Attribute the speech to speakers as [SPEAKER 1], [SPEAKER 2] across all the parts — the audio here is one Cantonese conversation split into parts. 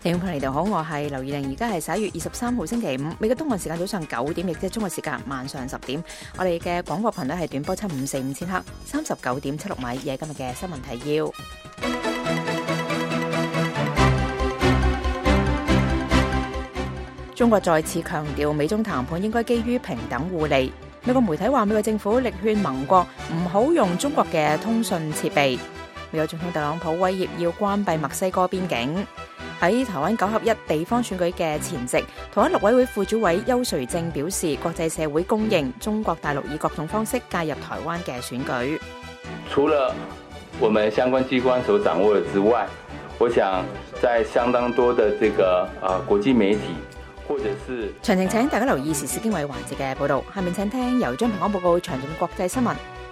[SPEAKER 1] 聽眾朋友你哋好，我係劉怡玲，而家係11月23號星期五，美國東岸時間早上9點，亦即係中國時間晚上10點。我哋嘅廣播頻率係短波7545000赫，39.76米。嘢今日嘅新聞提要。中國再次強調，美中談判應該基於平等互利。美國媒體話，美國政府力勸盟國唔好用中國嘅通訊設備。美國總統特朗普威脅要關閉墨西哥邊境。喺台灣9合1地方選舉嘅前夕，台灣陸委會副主委邱垂正表示，國際社會公認中國大陸以各種方式介入台灣嘅選舉。
[SPEAKER 2] 除了我們相關機關所掌握的之外，我想在相當多的這個國際媒體或者是
[SPEAKER 1] 詳情請大家留意時事經緯環節嘅報導。下面請聽由張平安報告詳盡國際新聞。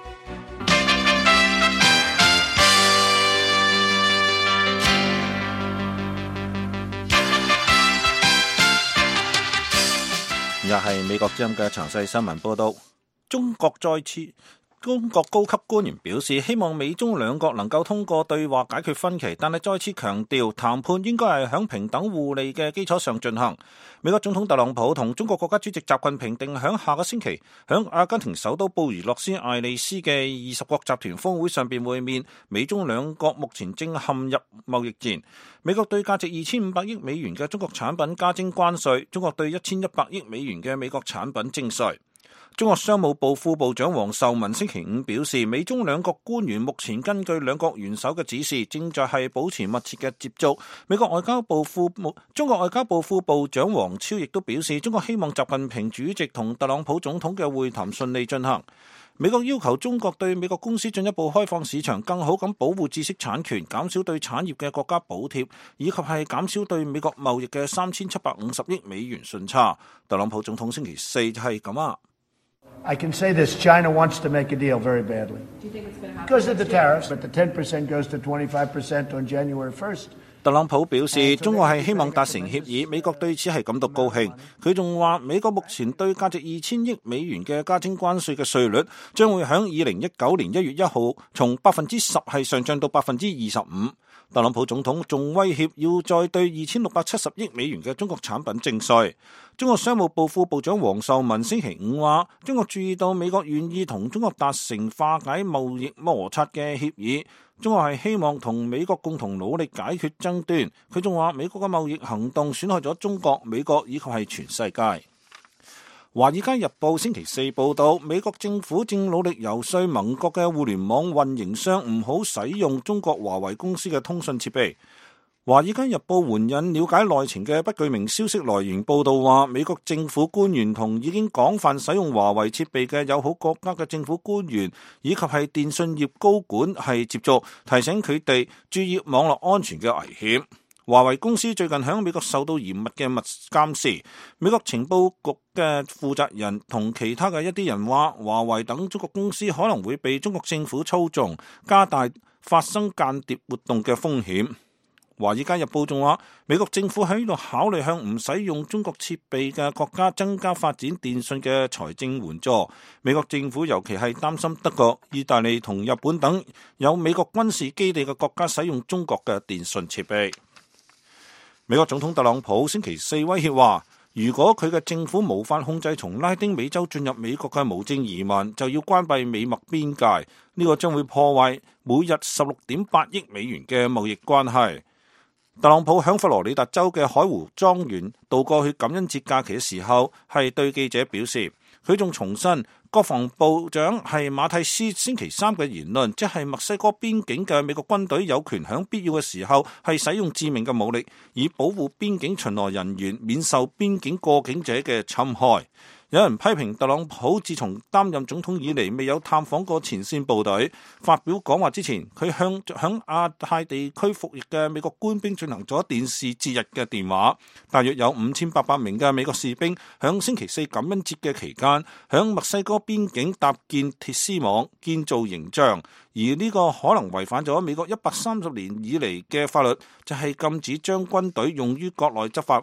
[SPEAKER 3] 又係美國之音嘅詳細新聞報道。中國高級官員表示，希望美中兩國能夠通過對話解決分歧，但係再次強調談判應該係響平等互利嘅基礎上進行。美國總統特朗普同中國國家主席習近平定響下個星期響阿根廷首都布宜諾斯艾利斯嘅20國集團峰會上邊會面。美中兩國目前正陷入貿易戰，美國對價值2500億美元嘅中國產品加徵關稅，中國對1100億美元嘅美國產品徵稅。中國商務部副部長王受文星期五表示，美中兩國官員目前根據兩國元首嘅指示，正在係保持密切嘅接觸。中國外交部副部長王超亦都表示，中國希望習近平主席同特朗普總統嘅會談順利進行。美國要求中國對美國公司進一步開放市場，更好咁保護知識產權，減少對產業嘅國家補貼，以及係減少對美國貿易嘅3750億美元順差。特朗普總統星期四就係咁啊。
[SPEAKER 4] I can say this, China wants to make a deal very badly. Do you think it's going to happen? Because of the tariffs, but the 10% goes to 25% on January 1st.
[SPEAKER 3] 特朗普表示，中國係希望達成協議，美國對此係感到高興。佢仲話，美國目前對價值2000億美元嘅加徵關稅嘅稅率，將會喺2019年1月1號從10%係上漲到25%。特朗普總統仲威脅要再對2670億美元嘅中國產品徵稅。中國商務部副部長王受文星期五話，中國注意到美國願意同中國達成化解貿易摩擦嘅協議，中國係希望同美國共同努力解決爭端。佢仲話，美國嘅貿易行動損害咗中國、美國以及係全世界。華爾街日報星期四報道，美國政府正努力游說盟國嘅互聯網運營商唔好使用中國華為公司嘅通訊設備。華爾街日報援引了解內情嘅不具名消息來源報道話，美國政府官員同已經廣泛使用華為設備嘅友好國家嘅政府官員以及係電信業高管係接觸，提醒佢哋注意網絡安全嘅危險。華為公司最近喺美國受到嚴密嘅密監視，美國情報局嘅負責人同其他嘅一啲人話，華為等中國公司可能會被中國政府操縱，加大發生間諜活動嘅風險。華爾街日報仲話，美國政府喺度考慮向唔使用中國設備嘅國家增加發展電信嘅財政援助。美國政府尤其係擔心德國、意大利同日本等有美國軍事基地嘅國家使用中國嘅電信設備。美國總統特朗普星期四威脅話，如果佢嘅政府無法控制從拉丁美洲進入美國嘅無證移民，就要關閉美墨邊界。呢個將會破壞每日16.8億美元嘅貿易關係。特朗普響佛羅里達州嘅海湖莊園度過去感恩節假期嘅時候，係對記者表示，佢仲重申國防部長係馬蒂斯星期三嘅言論，即係墨西哥邊境嘅美國軍隊有權響必要嘅時候係使用致命嘅武力，以保護邊境巡邏人員免受邊境過境者嘅侵害。有人批評特朗普自從擔任總統以嚟未有探訪過前線部隊。發表講話之前，佢向亞太地區服役嘅美國官兵進行咗電視節日嘅電話。大約有5800名嘅美國士兵響星期四感恩節嘅期間，響墨西哥邊境搭建鐵絲網，建造形象。而呢個可能違反咗美國130年以嚟嘅法律，就係禁止將軍隊用於國內執法活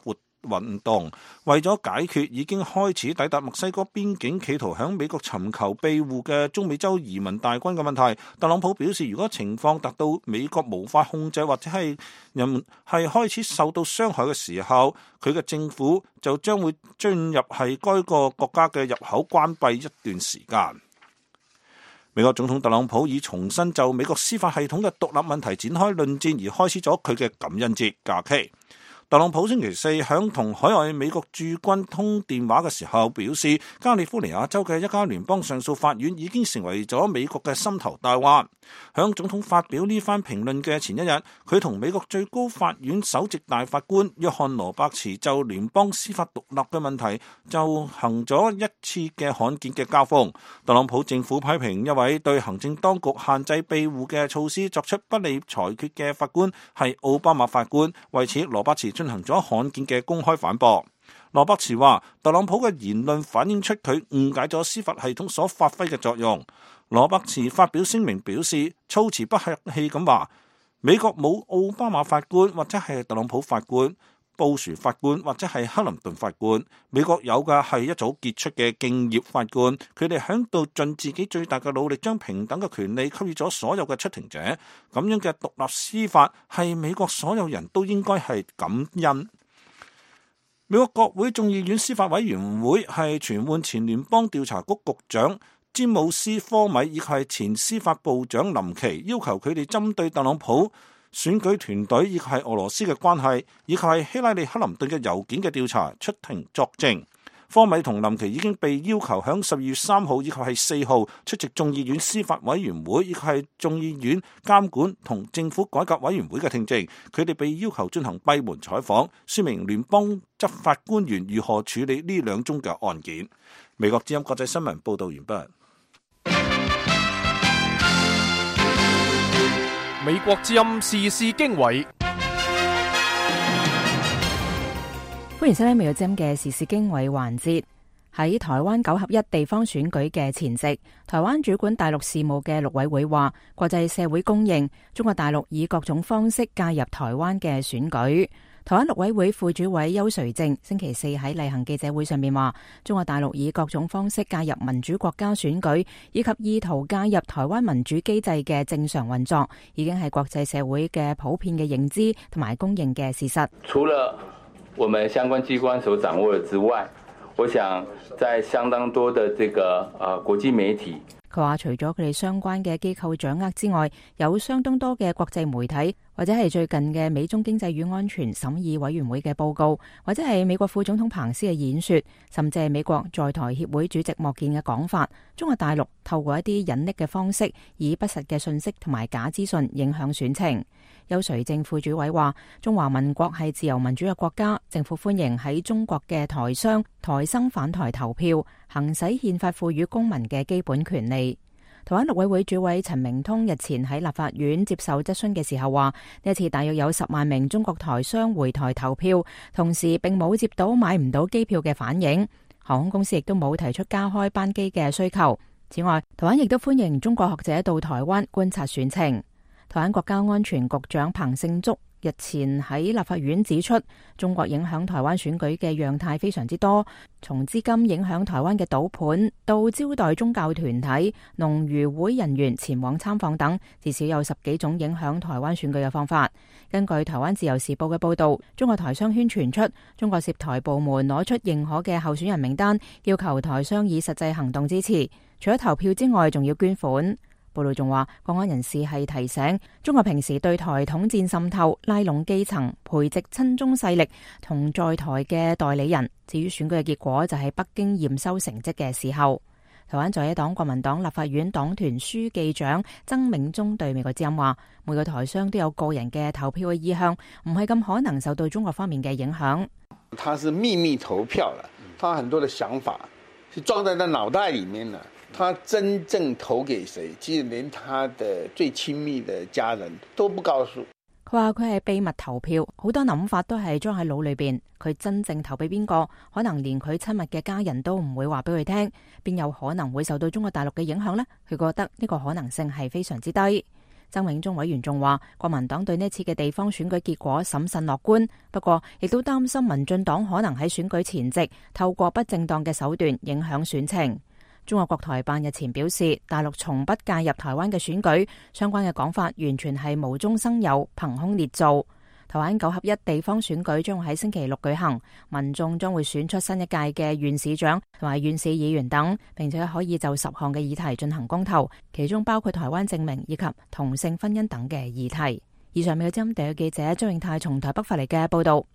[SPEAKER 3] 運動，為咗解決已經開始抵達墨西哥邊境企圖響美國尋求庇護嘅中美洲移民大軍嘅問題。特朗普表示，如果情況達到美國無法控制或者係人係開始受到傷害嘅時候，佢嘅政府就將會進入係該個國家嘅入口關閉一段時間。美國總統特朗普以重新就美國司法系統嘅獨立問題展開論戰而開始咗佢嘅感恩節假期。特朗普星期四響同海外美國駐軍通電話嘅時候表示，加利福尼亞州嘅一家聯邦上訴法院已經成為咗美國嘅心頭大患。響總統發表呢番評論嘅前一日，佢同美國最高法院首席大法官約翰羅伯茨就聯邦司法獨立嘅問題就行咗一次嘅罕見嘅交鋒。特朗普政府批評一位對行政當局限制庇護嘅措施作出不利裁決嘅法官係奧巴馬法官，為此羅伯茨進行咗罕見嘅公開反駁。羅伯茨話，特朗普嘅言論反映出佢誤解咗司法系統所發揮嘅作用。羅伯茨發表聲明表示，措辭不客氣咁話，美國冇奧巴馬法官或者係特朗普法官、布殊法官或者係克林頓法官，美國有嘅係一組傑出嘅敬業法官，佢哋響度盡自己最大嘅努力，將平等嘅權利給予咗所有嘅出庭者。咁樣嘅獨立司法係美國所有人都應該係感恩。美國國會眾議院司法委員會係傳喚前聯邦調查局局長詹姆斯科米以及係前司法部長林奇，要求佢哋針對特朗普選舉團隊以及係俄羅斯嘅關係，以及係希拉里克林頓嘅郵件嘅調查出庭作證。科米同林奇已經被要求響12月3號以及係4號出席眾議院司法委員會以及係眾議院監管同政府改革委員會嘅聽證。佢哋被要求進行閉門採訪，說明聯邦執法官員如何處理呢兩宗嘅案件。美國之音國際新聞報道完畢。
[SPEAKER 5] 美國之音時事經緯，
[SPEAKER 1] 歡迎收聽美國之音嘅時事經緯環節。喺台灣9合1地方選舉嘅前夕，台灣主管大陸事務嘅陸委會話，國際社會公認中國大陸以各種方式介入台灣嘅選舉。台灣陸委會副主委邱垂正星期四喺例行記者會上面話，中國大陸以各種方式介入民主國家選舉，以及意圖介入台灣民主機制嘅正常運作，已經係國際社會嘅普遍嘅認知同埋公認嘅事實。
[SPEAKER 2] 除了我們相關機關所掌握的之外，我想在相當多的這個國際媒體，
[SPEAKER 1] 佢話除咗佢哋相關嘅機構掌握之外，有相當多嘅國際媒體，或者係最近嘅美中經濟與安全審議委員會嘅報告，或者係美國副總統彭斯嘅演說，甚至係美國在台協會主席莫健嘅講法，中國大陸透過一啲隱匿嘅方式，以不實嘅信息同埋假資訊影響選情。邱垂正副主委話，中華民國係自由民主嘅國家，政府歡迎喺中國嘅台商、台生返台投票，行使憲法賦予公民嘅基本權利。台灣陸委會主委陳明通日前喺立法院接受質詢嘅時候話，呢一次大約有10萬名中國台商回台投票，同時並冇接到買唔到機票嘅反應，航空公司亦都冇提出加開班機嘅需求。此外，台灣亦都歡迎中國學者到台灣觀察選情。台灣國家安全局長彭勝竹日前喺立法院指出，中國影響台灣選舉嘅樣態非常之多，從資金影響台灣嘅賭盤，到招待宗教團體、農漁會人員前往參訪等，至少有10幾種影響台灣選舉嘅方法。根據台灣自由時報嘅報道，中國台商圈傳出中國涉台部門攞出認可嘅候選人名單，要求台商以實際行動支持，除咗投票之外，仲要捐款。報道仲話，國安人士係提醒中國平時對台統戰滲透、拉攏基層、培植親中勢力同在台嘅代理人。至於選舉嘅結果，就係北京驗收成績嘅時候。台灣在野黨國民黨立法院黨團書記長曾銘宗對美國之音話，每個台商都有個人嘅投票嘅意向，唔係咁可能受到中國方面嘅影響。
[SPEAKER 6] 他是秘密投票了，他很多的想法是裝在他腦袋裡面了。他真正投給誰，其實連他的最親密的家人都不告訴。
[SPEAKER 1] 佢話佢係秘密投票，好多諗法都係裝喺腦裏邊。佢真正投俾邊個，可能連佢親密嘅家人都唔會話俾佢聽，邊有可能會受到中國大陸嘅影響呢？佢覺得呢個可能性係非常之低。 曾永忠委員仲話，國民黨對呢次嘅地方選舉結果審慎樂觀，不過亦都擔心民進黨可能喺選舉前夕透過不正當嘅手段影響選情。中國國台辦日前表示，大陸從不介入台灣嘅選舉，相關嘅講法完全係無中生有、憑空捏造。台灣9合1地方選舉將會喺星期六舉行，民眾將會選出新一屆嘅縣市長同埋縣市議員等，並且可以就10項嘅議題進行公投，其中包括台灣證明以及同性婚姻等嘅議題。以上美國之音特約記者張永泰從台北發嚟嘅報道。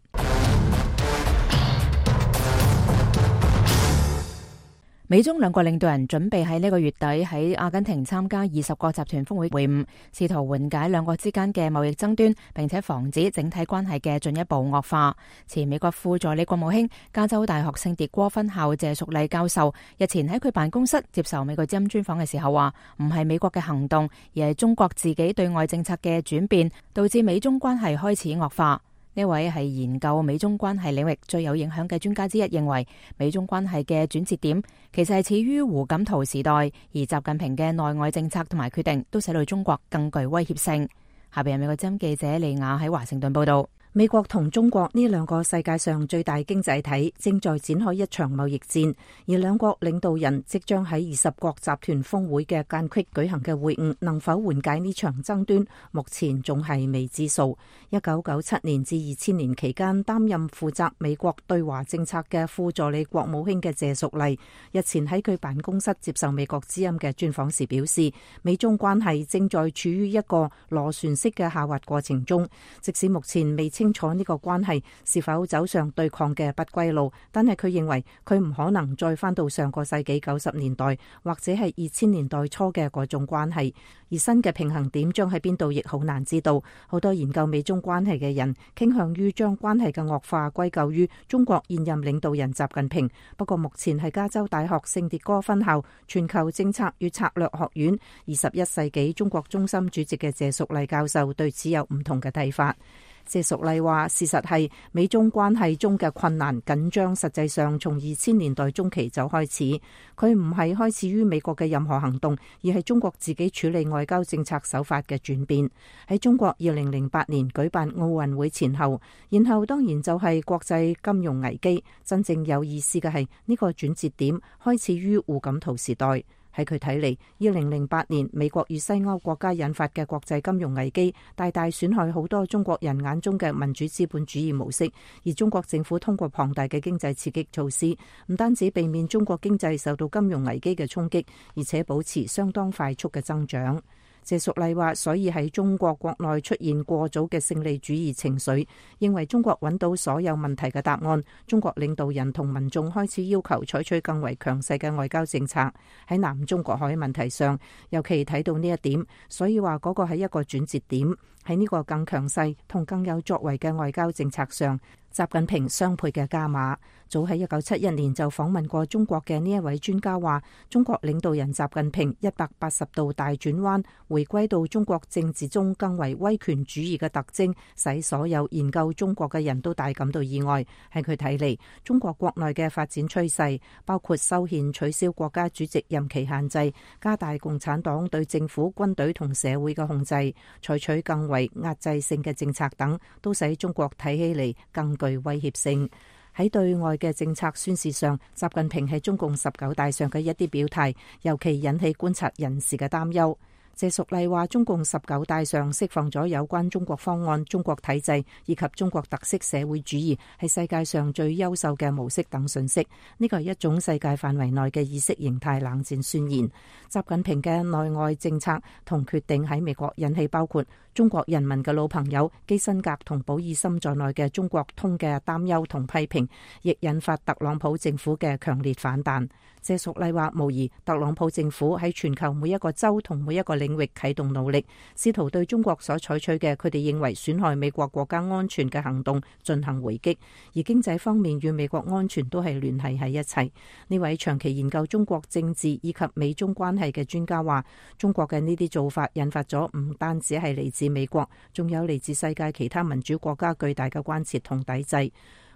[SPEAKER 1] 美中兩國領導人準備喺呢個月底喺阿根廷參加20國集團峰會會晤，試圖緩解兩國之間嘅貿易爭端，並且防止整體關係嘅進一步惡化。前美國副助理國務卿、加州大學聖迭戈分校謝淑麗教授日前喺佢辦公室接受美國之音專訪嘅時候話，唔係美國嘅行動，而係中國自己對外政策嘅轉變，導致美中關係開始惡化。呢位係研究美中關係領域最有影響嘅專家之一，認為美中關係嘅轉折點其實係始於胡錦濤時代，而習近平嘅內外政策同埋決定都使到中國更具威脅性。下邊係美國之音記者利亞喺華盛頓報道。
[SPEAKER 7] 美國同中國呢兩個世界上最大經濟體正在展開一場貿易戰，而兩國領導人即將喺20國集團峰會嘅間隙舉行嘅會晤，能否緩解呢場爭端，目前仲係未知數。1997年至2000年期間擔任負責美國對華政策嘅副助理國務卿嘅謝淑麗，日前喺佢辦公室接受美國之音嘅專訪時表示，美中關係正在處於一個螺旋式嘅下滑過程中，即使目前未清楚呢個關係是否走上對抗嘅不歸路，但係佢認為佢唔可能再返到上個世紀90年代或者係2000年代初嘅嗰種關係，而新嘅平衡點將喺邊度亦好難知道。好多研究美中關係嘅人傾向於將關係嘅惡化歸咎於中國現任領導人習近平，不過目前係加州大學聖迭戈分校全球政策與策略學院21世紀中國中心主席嘅謝淑麗教授對此有唔同嘅睇法。謝淑麗話，事實係美中關係中嘅困難緊張實際上從2000年代中期就開始，佢唔係開始於美國嘅任何行動，而係中國自己處理外交政策手法嘅轉變。喺中國2008年舉辦奧運會前後，然後當然就係國際金融危機。真正有意思嘅係呢個轉折點開始於胡錦濤時代。喺佢睇嚟，2008年美國與西歐國家引發嘅國際金融危機，大大損害好多中國人眼中嘅民主資本主義模式。而中國政府通過龐大嘅經濟刺激措施，唔單止避免中國經濟受到金融危機嘅衝擊，而且保持相當快速嘅增長。謝淑麗話，所以喺中國國內出現過早嘅勝利主義情緒，認為中國揾到所有問題嘅答案。中國領導人同民眾開始要求採取更為強勢嘅外交政策。喺南中國海問題上，尤其睇到呢一點，所以話嗰個係一個轉折點。喺呢個更強勢同更有作為嘅外交政策上，習近平雙倍嘅加碼。早喺1971年就訪問過中國嘅呢一位專家話，中國領導人習近平180度大轉彎，回歸到中國政治中更為威權主義嘅特徵，使所有研究中國嘅人都大感到意外。喺佢睇嚟，中國國內嘅發展趨勢包括修憲、取消國家主席任期限制、加大共產黨對政府、軍隊同社會嘅控制、採取更為壓制性嘅政策等，都使中國睇起嚟更具威脅性。喺對外嘅政策宣示上，習近平喺中共19大上嘅一啲表態，尤其引起觀察人士嘅擔憂。謝淑麗話，中共19大上釋放咗有關中國方案、中國體制以及中國特色社會主義係世界上最優秀嘅模式等信息。呢個係一種世界範圍內嘅意識形態冷戰宣言。習近平嘅內外政策同決定喺美國引起包括中國人民嘅老朋友基辛格同保爾森在內嘅中國通嘅擔憂同批評，亦引發特朗普政府嘅強烈反彈。謝淑麗話，無疑特朗普政府喺全球每一個州同每一個領域啟動努力，試圖對中國所採取嘅佢哋認為損害美國國家安全嘅行動進行回擊，而經濟方面與美國安全都係聯繫喺一齊。呢位長期研究中國政治以及美中關係嘅專家話，中國嘅呢啲做法引發咗唔單止係嚟自美國，仲有嚟自世界其他民主國家巨大嘅關切同抵制。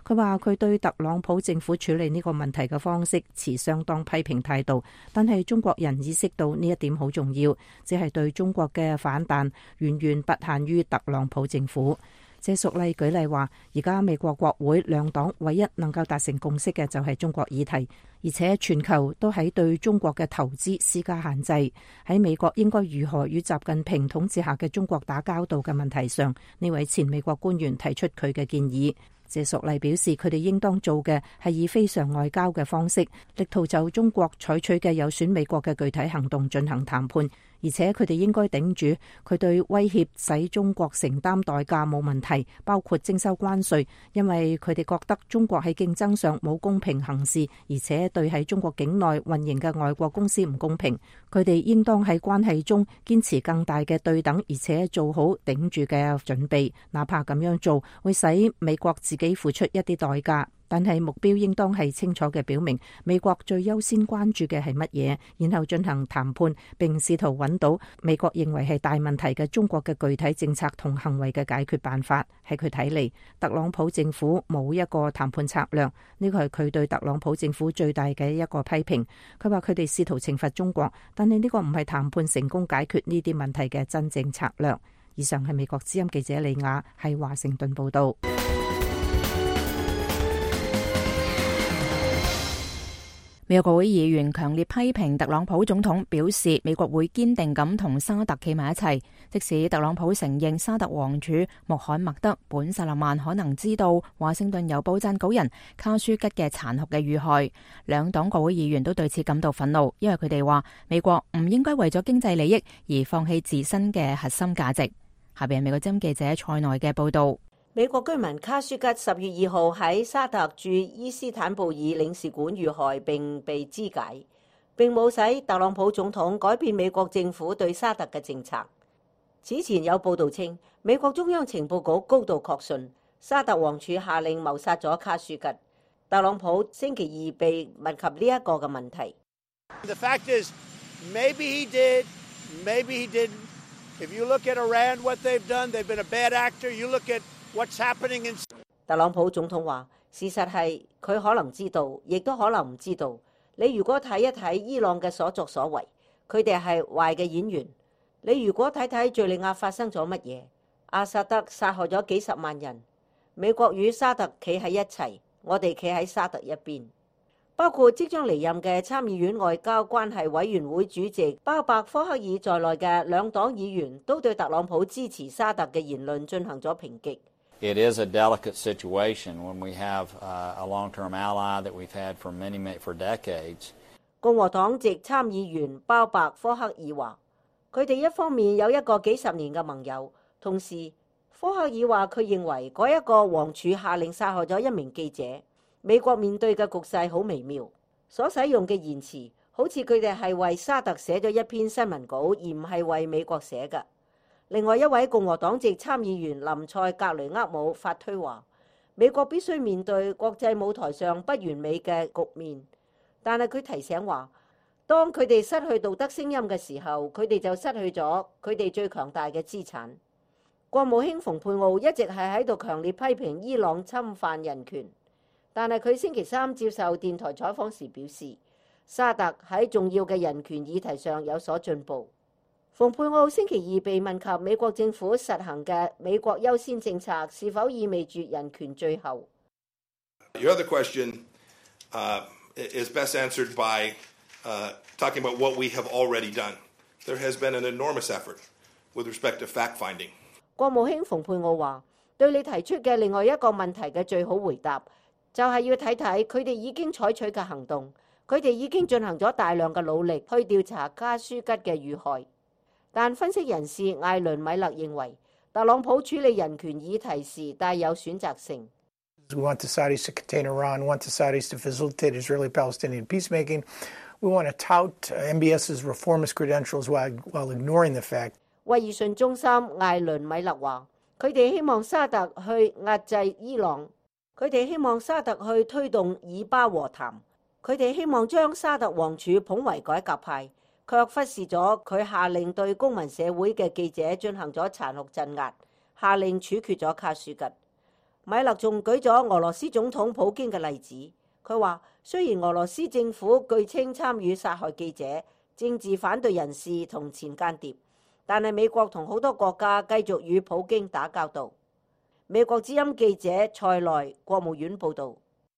[SPEAKER 7] 佢話佢對特朗普政府處理呢個問題嘅方式持相當批評態度，但係中國人意識到呢一點好重要，只係對中國嘅反彈遠遠不限於特朗普政府。謝淑麗舉例話，而家美國國會兩黨唯一能夠達成共識嘅就係中國議題，而且全球都喺對中國嘅投資施加限制。喺美國應該如何與習近平統治下嘅中國打交道嘅問題上，呢位前美國官員提出佢嘅建議。謝淑麗表示，佢哋應當做嘅係以非常外交嘅方式，力圖就中國採取嘅有損美國嘅具體行動進行談判，而且佢哋應該頂住佢對威脅使中國承擔代價冇問題，包括徵收關稅，因為佢哋覺得中國喺競爭上冇公平行事，而且對喺中國境內運營嘅外國公司唔公平。佢哋應當喺關係中堅持更大嘅對等，而且做好頂住嘅準備，哪怕咁樣做會使美國自己付出一啲代價，但係目標應當係清楚嘅表明美國最優先關注嘅係乜嘢，然後進行談判，並試圖揾到美國認為係大問題嘅中國嘅具體政策同行為嘅解決辦法。喺佢睇嚟，特朗普政府冇一個談判策略，呢個係佢對特朗普政府最大嘅一個批評。佢話佢哋試圖懲罰中國，但係呢個唔係談判成功解決呢啲問題嘅真正策略。以上係美國之音記者李雅喺華盛頓報道。
[SPEAKER 1] 美國國會議員強烈批評特朗普總統，表示美國會堅定咁同沙特企埋一齊，即使特朗普承認沙特王儲穆罕默德本薩勒曼可能知道華盛頓郵報撰稿人卡舒吉嘅殘酷嘅遇害。兩黨國會議員都對此感到憤怒，因為佢哋話美國唔應該為咗經濟利益而放棄自身嘅核心價值。下邊係美國之音記者蔡內嘅報道。
[SPEAKER 8] 美國居民卡舒吉10月2號喺沙特駐伊斯坦布爾領事館遇害並被肢解，並冇使特朗普總統改變美國政府對沙特嘅政策。此前有報道稱，美國中央情報局高度確信沙特王儲下令謀殺咗卡舒吉。特朗普星期二被問及呢一個嘅問題。
[SPEAKER 4] The fact is, maybe he did, maybe he didn't. If you look at Iran, what they've done, they've been a bad actor. You look at what's happening in...
[SPEAKER 8] 特朗普總統話：事實係佢可能知道，亦都可能唔知道。你如果睇一睇伊朗嘅所作所為，佢哋係壞嘅演員。你如果睇睇敘利亞發生咗乜嘢，阿薩德殺害咗幾十萬人。美國與沙特企喺一齊，我哋企喺沙特一邊。包括即將離任嘅參議院外交關係委員會主席巴伯科克爾在內嘅兩黨議員都對特朗普支持沙特嘅言論進行咗抨擊。
[SPEAKER 9] It is a delicate situation when we have a long-term ally that we've had for decades.
[SPEAKER 8] 共和黨籍參議員鮑伯科克爾話：佢哋一方面有一個幾十年嘅盟友，同時科克爾話佢認為嗰一個王儲下令殺害咗一名記者。美國面對嘅局勢好微妙，所使用嘅言辭好似佢哋係為沙特寫咗一篇新聞稿，而唔係為美國寫嘅。另外一位共和黨籍參議員林塞格雷厄姆發推話：美國必須面對國際舞台上不完美嘅局面，但係佢提醒話，當佢哋失去道德聲音嘅時候，佢哋就失去咗佢哋最強大嘅資產。國務卿蓬佩奧一直係喺度強烈批評伊朗侵犯人權。但係佢星期三接受電台採訪時表示，沙特喺重要嘅人權議題上有所進步。蓬佩奧星期二被問及美國政府實行嘅美國優先政策是否意味住人權最後。
[SPEAKER 10] Your other question is best answered by talking about what we have already done. There has been an enormous effort with respect to fact-finding.
[SPEAKER 8] 國務卿蓬佩奧話：對你提出嘅另外一個問題嘅最好回答，就係要睇睇佢哋已經採取嘅行動，佢哋已經進行咗大量嘅努力去調查卡舒吉嘅遇害。但分析人士艾倫米勒認為，特朗普處理人權議題時帶有選擇性。
[SPEAKER 11] We want the Saudis to contain Iran. We want the Saudis to facilitate Israeli-Palestinian peacemaking. We want to tout MBS's reformist credentials while ignoring the fact.
[SPEAKER 8] 威爾遜中心艾倫米勒話：佢哋希望沙特去壓制伊朗。佢哋希望沙特去推動以巴和談，佢哋希望將沙特王儲捧為改革派，卻忽視咗佢下令對公民社會嘅記者進行咗殘酷鎮壓，下令處決咗卡舒吉。 米勒仲舉咗俄羅斯總統普京嘅例子，佢話雖然俄羅斯政府據稱參與殺害記者、政治反對人士同前間諜，但係美國同好多國家繼續與普京打交道。美國之音記者塞內國務院報導。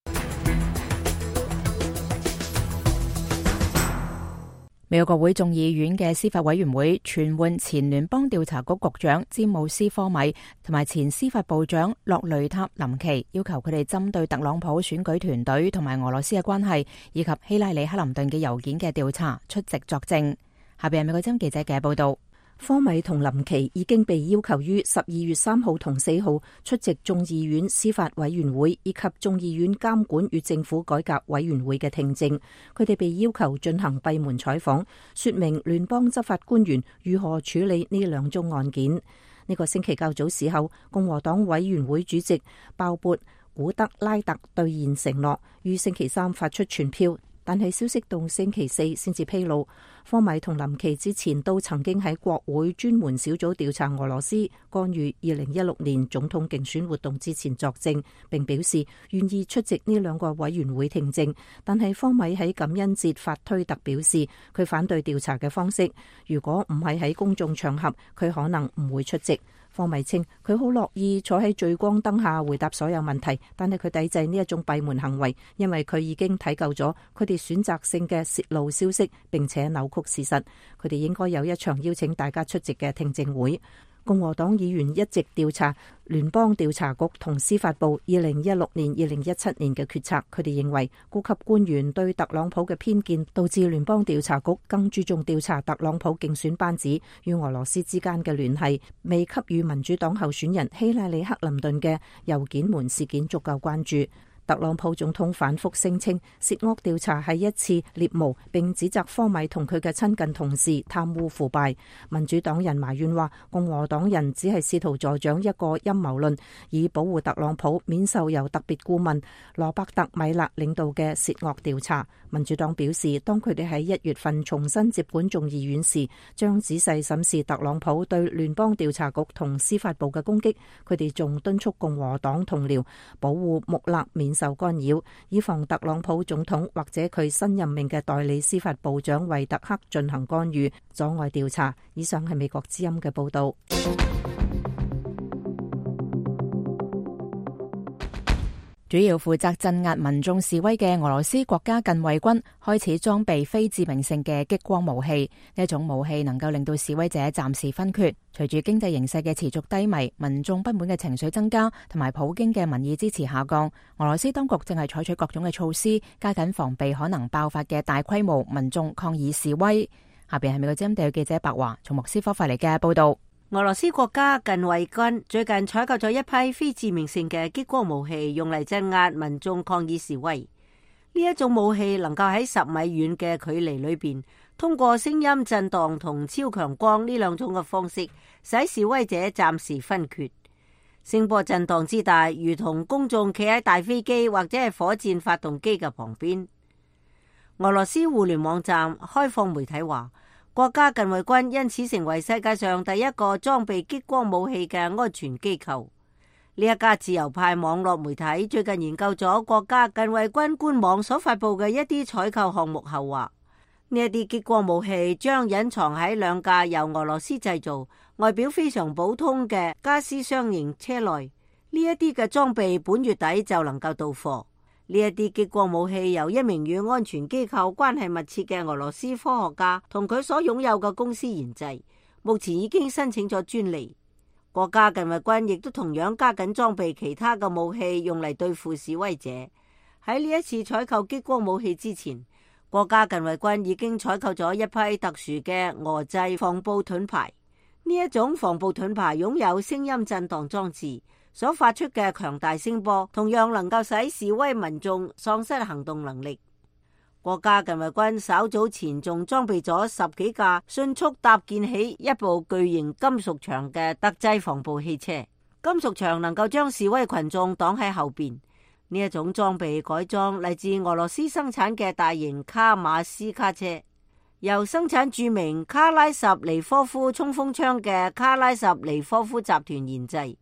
[SPEAKER 1] 美國國會眾議院嘅司法委員會傳喚前聯邦調查局局長詹姆斯科米同埋前司法部長洛雷塔林奇，要求佢哋針對特朗普選舉團隊同埋俄羅斯嘅關係，以及希拉里克林頓嘅郵件嘅調查出席作證。下邊係美國之音記者嘅報道。
[SPEAKER 7] 科米同林奇已經被要求於12月3號同4號出席眾議院司法委員會以及眾議院監管與政府改革委員會嘅聽證。佢哋被要求進行閉門採訪，說明聯邦執法官員如何處理呢兩宗案件。呢個星期較早時候，共和黨委員會主席鮑勃古德拉特兌現承諾，於星期三發出全票。但係消息到星期四先至披露，科米同林奇之前都曾經喺國會專門小組調查俄羅斯干預2016年總統競選活動之前作證，並表示願意出席呢兩個委員會聽證。但係科米喺感恩節發推特表示，佢反對調查嘅方式，如果唔係喺公眾場合，佢可能唔會出席。科米稱佢好樂意坐喺聚光燈下回答所有問題，但係佢抵制呢一種閉門行為，因為佢已經睇夠咗佢哋選擇性嘅洩露消息，並且扭曲事實。佢哋應該有一場邀請大家出席嘅聽證會。共和黨議員一直調查聯邦調查局同司法部2016年、2017年嘅決策。佢哋認為高級官員對特朗普嘅偏見導致聯邦調查局更注重調查特朗普競選班子與俄羅斯之間嘅聯繫，未給予民主黨候選人希拉里克林頓嘅郵件門事件足夠關注。特朗普總統反覆聲稱涉惡調查係一次獵巫，並指責科米同佢嘅親近同事貪污腐敗。民主黨人埋怨話，共和黨人只係試圖助長一個陰謀論，以保護特朗普免受由特別顧問羅伯特米勒領導嘅涉惡調查。民主黨表示，當佢哋喺1月份重新接管眾議院時，將仔細審視特朗普對聯邦調查局同司法部嘅攻擊。佢哋仲敦促共和黨同僚保護穆勒免受干擾，以防特朗普總統或者佢新任命嘅代理司法部長惠特克進行干預，阻礙調查。以上係美國之音嘅報道。
[SPEAKER 1] 主要負責鎮壓民眾示威嘅俄羅斯國家近衛軍開始裝備非致命性嘅激光武器，呢一種武器能夠令到示威者暫時昏厥。隨住經濟形勢嘅持續低迷，民眾不滿嘅情緒增加，同埋普京嘅民意支持下降，俄羅斯當局正係採取各種嘅措施，加緊防備可能爆發嘅大規模民眾抗議示威。下邊係美國之音地記者白華從莫斯科發嚟嘅報道。
[SPEAKER 8] 俄羅斯國家近衛軍最近採購咗一批非致命性嘅激光武器，用嚟鎮壓民眾抗議示威。呢一種武器能夠喺10米遠嘅距離裏邊，通過聲音震盪同超強光呢兩種嘅方式，使示威者暫時昏厥。聲波震盪之大，如同公眾企喺大飛機或者係火箭發動機嘅旁邊。俄羅斯互聯網站開放媒體話，國家近衛軍因此成為世界上第一個裝備激光武器嘅安全機構。呢一家自由派網絡媒體最近研究咗國家近衛軍官網所發佈嘅一啲採購項目後話，呢一啲激光武器將隱藏喺2架由俄羅斯製造、外表非常普通嘅加斯雙型車內。呢一啲嘅裝備本月底就能夠到貨。呢一啲激光武器由一名與安全機構關係密切嘅俄羅斯科學家同佢所擁有嘅公司研製，目前已經申請咗專利。國家近衛軍亦都同樣加緊裝備其他嘅武器，用嚟對付示威者。喺呢一次採購激光武器之前，國家近衛軍已經採購咗一批特殊嘅俄製防暴盾牌。呢一種防暴盾牌擁有聲音震盪裝置，所發出嘅強大聲波同樣能夠使示威民眾喪失行動能力。國家近衛軍稍早前仲裝備咗10幾架迅速搭建起一部巨型金屬牆嘅特製防暴汽車，金屬牆能夠將示威群眾擋喺後邊。呢一種裝備改裝嚟自俄羅斯生產嘅大型卡馬斯卡車，由生產著名卡拉什尼科夫衝鋒槍嘅卡拉什尼科夫集團研製。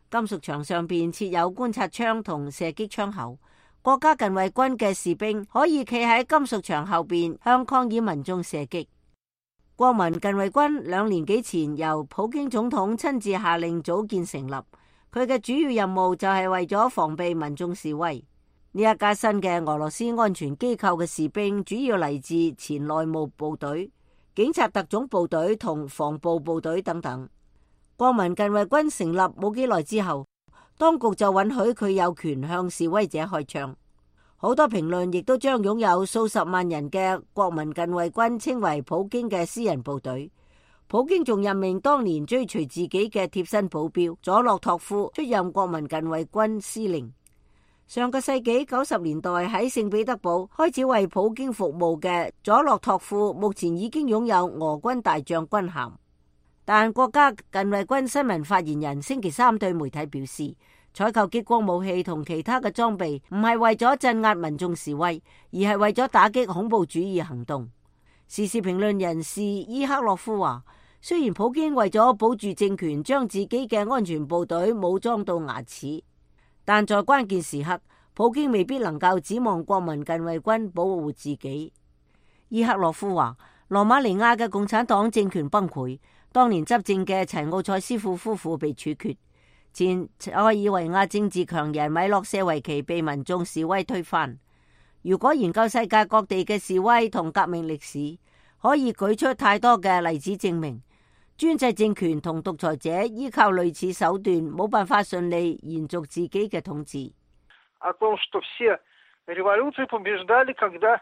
[SPEAKER 8] 金屬牆上邊設有觀察窗同射擊窗口，國家近衛軍嘅士兵可以企喺金屬牆後邊向抗議民眾射擊。國民近衛軍2年幾前由普京總統親自下令組建成立，佢嘅主要任務就係為咗防備民眾示威。呢一家新嘅俄羅斯安全機構嘅士兵主要嚟自前內務部隊、警察特種部隊同防暴部隊等等。國民近衛軍成立冇幾耐之後，當局就允許佢有權向示威者開槍。好多評論亦都將擁有數十萬人嘅國民近衛軍稱為普京嘅私人部隊。普京仲任命當年追隨自己嘅貼身保鏢佐洛托夫出任國民近衛軍司令。上個世紀90年代喺聖彼得堡開始為普京服務嘅佐洛托夫，目前已經擁有俄軍大將軍銜。但國家近衛軍新聞發言人星期三對媒體表示，採購激光武器同其他嘅裝備唔係為咗鎮壓民眾示威，而係為咗打擊恐怖主義行動。時事評論人士伊克洛夫話，雖然普京為咗保住政權，將自己嘅安全部隊武裝到牙齒，但在關鍵時刻，普京未必能夠指望國民近衛軍保護自己。伊克洛夫話，羅馬尼亞嘅共產黨政權崩潰，當年執政嘅齊奧塞斯庫夫婦被處決，前塞爾維亞政治強人米洛舍維奇被民眾示威推翻。如果研究世界各地嘅示威同革命歷史，可以舉出太多嘅例子證明，專制政權同獨裁者依靠類似手段冇辦法順利延續自己嘅統治。
[SPEAKER 12] о том, что все революции побеждали, когда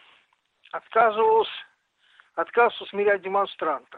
[SPEAKER 12] отказывался усмирять демонстрантов.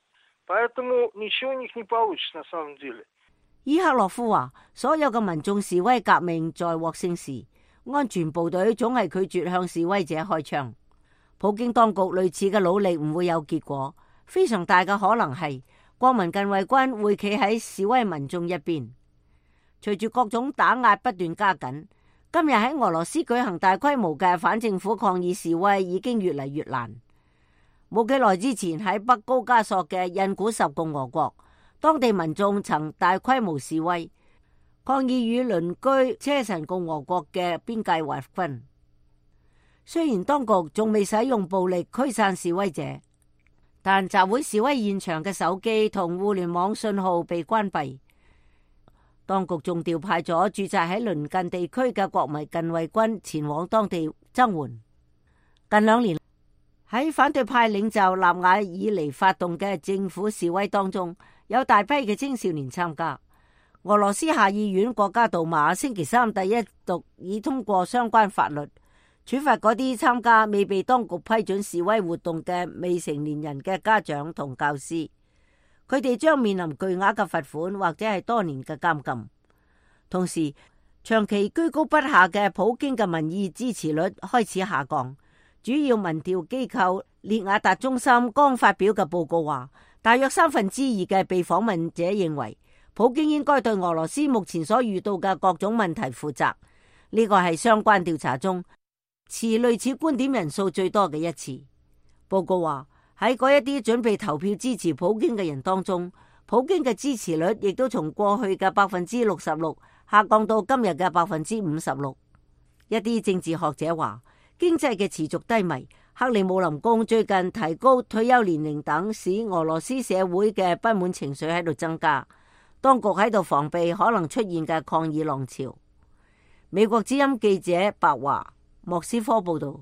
[SPEAKER 12] Поэтому ничего у них не получится на самом деле.
[SPEAKER 8] 伊克洛夫話，所有嘅民眾示威革命在獲勝時，安全部隊總係拒絕向示威者開槍。普京當局類似嘅努力唔會有結果，非常大嘅可能係國民近衛軍會企喺示威民眾一邊。隨住各種打壓不斷加緊，今日喺俄羅斯舉行大規模嘅反政府抗議示威已經越嚟越難。冇幾耐之前喺北高加索嘅印古什共和國，當地民眾曾大規模示威，抗議與鄰居車臣共和國嘅邊界劃分。雖然當局仲未使用暴力驅散示威者，但集會示威現場嘅手機同互聯網信號被關閉。當局仲調派咗駐紮喺鄰近地區嘅國民近衛軍前往當地增援。近2年喺反對派領袖納瓦爾尼發動嘅政府示威當中，有大批嘅青少年參加。俄羅斯下議院國家杜馬星期三第一讀已通過相關法律，處罰嗰啲參加未被當局批准示威活動嘅未成年人嘅家長同教師。佢哋將面臨巨額嘅罰款或者係多年嘅監禁。同時，長期居高不下嘅普京嘅民意支持率開始下降。主要民調機構列亞達中心剛發表嘅報告話，大約2/3嘅被訪問者認為普京應該對俄羅斯目前所遇到嘅各種問題負責。呢個係相關調查中持類似觀點人數最多嘅一次。報告話，喺嗰一啲準備投票支持普京嘅人當中，普京嘅支持率亦都從過去嘅66%下降到今日嘅56%。一啲政治學者話，經濟嘅持續低迷，克里姆林宮最近提高退休年齡等，使俄羅斯社會嘅不滿情緒喺度增加。當局喺度防備可能出現嘅抗議浪潮。美國之音記者白華莫斯科報道。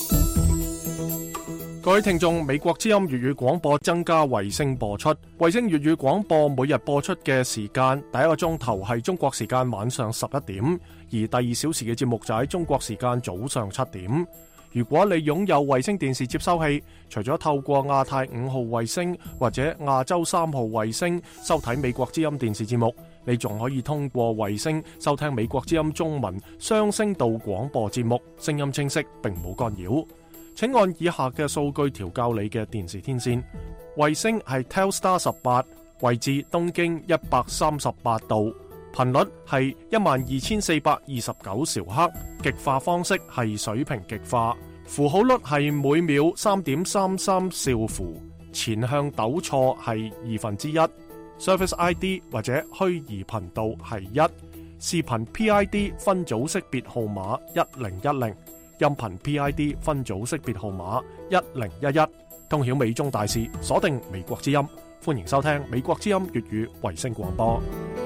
[SPEAKER 5] 各位聽眾，美國之音粵語廣播增加衛星播出。衛星粵語廣播每日播出嘅時間，第一個鐘頭係中國時間晚上11點，而第2小時嘅節目就喺中國時間早上7點。如果你擁有衛星電視接收器，除咗透過亞太5號衛星或者亞洲3號衛星收睇美國之音電視節目，你仲可以通過衛星收聽美國之音中文雙聲道廣播節目，聲音清晰並冇干擾。請按以下嘅數據調校你嘅電視天線。衛星係 Telstar 18，位置東經138度，頻率係12429兆赫，極化方式係水平極化，符號率係每秒3.33兆符，前向糾錯係1/2。 Service ID 或者虛擬頻道係1，視頻 PID 分組識別號碼1010，音頻 PID 分組識別號碼1011。通曉美中大事，鎖定美國之音。歡迎收聽美國之音粵語衛星廣播。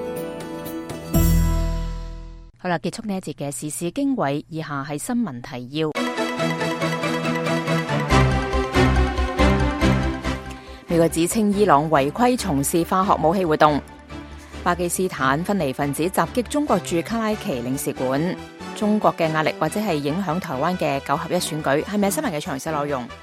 [SPEAKER 1] 好啦，結束呢一節嘅時事經緯，以下係新聞提要。美國指稱伊朗違規從事化學武器活動。巴基斯坦分離分子襲擊中國駐卡拉奇領事館。中國嘅壓力或者係影響台灣嘅9合1選舉，係咪新聞嘅詳細內容？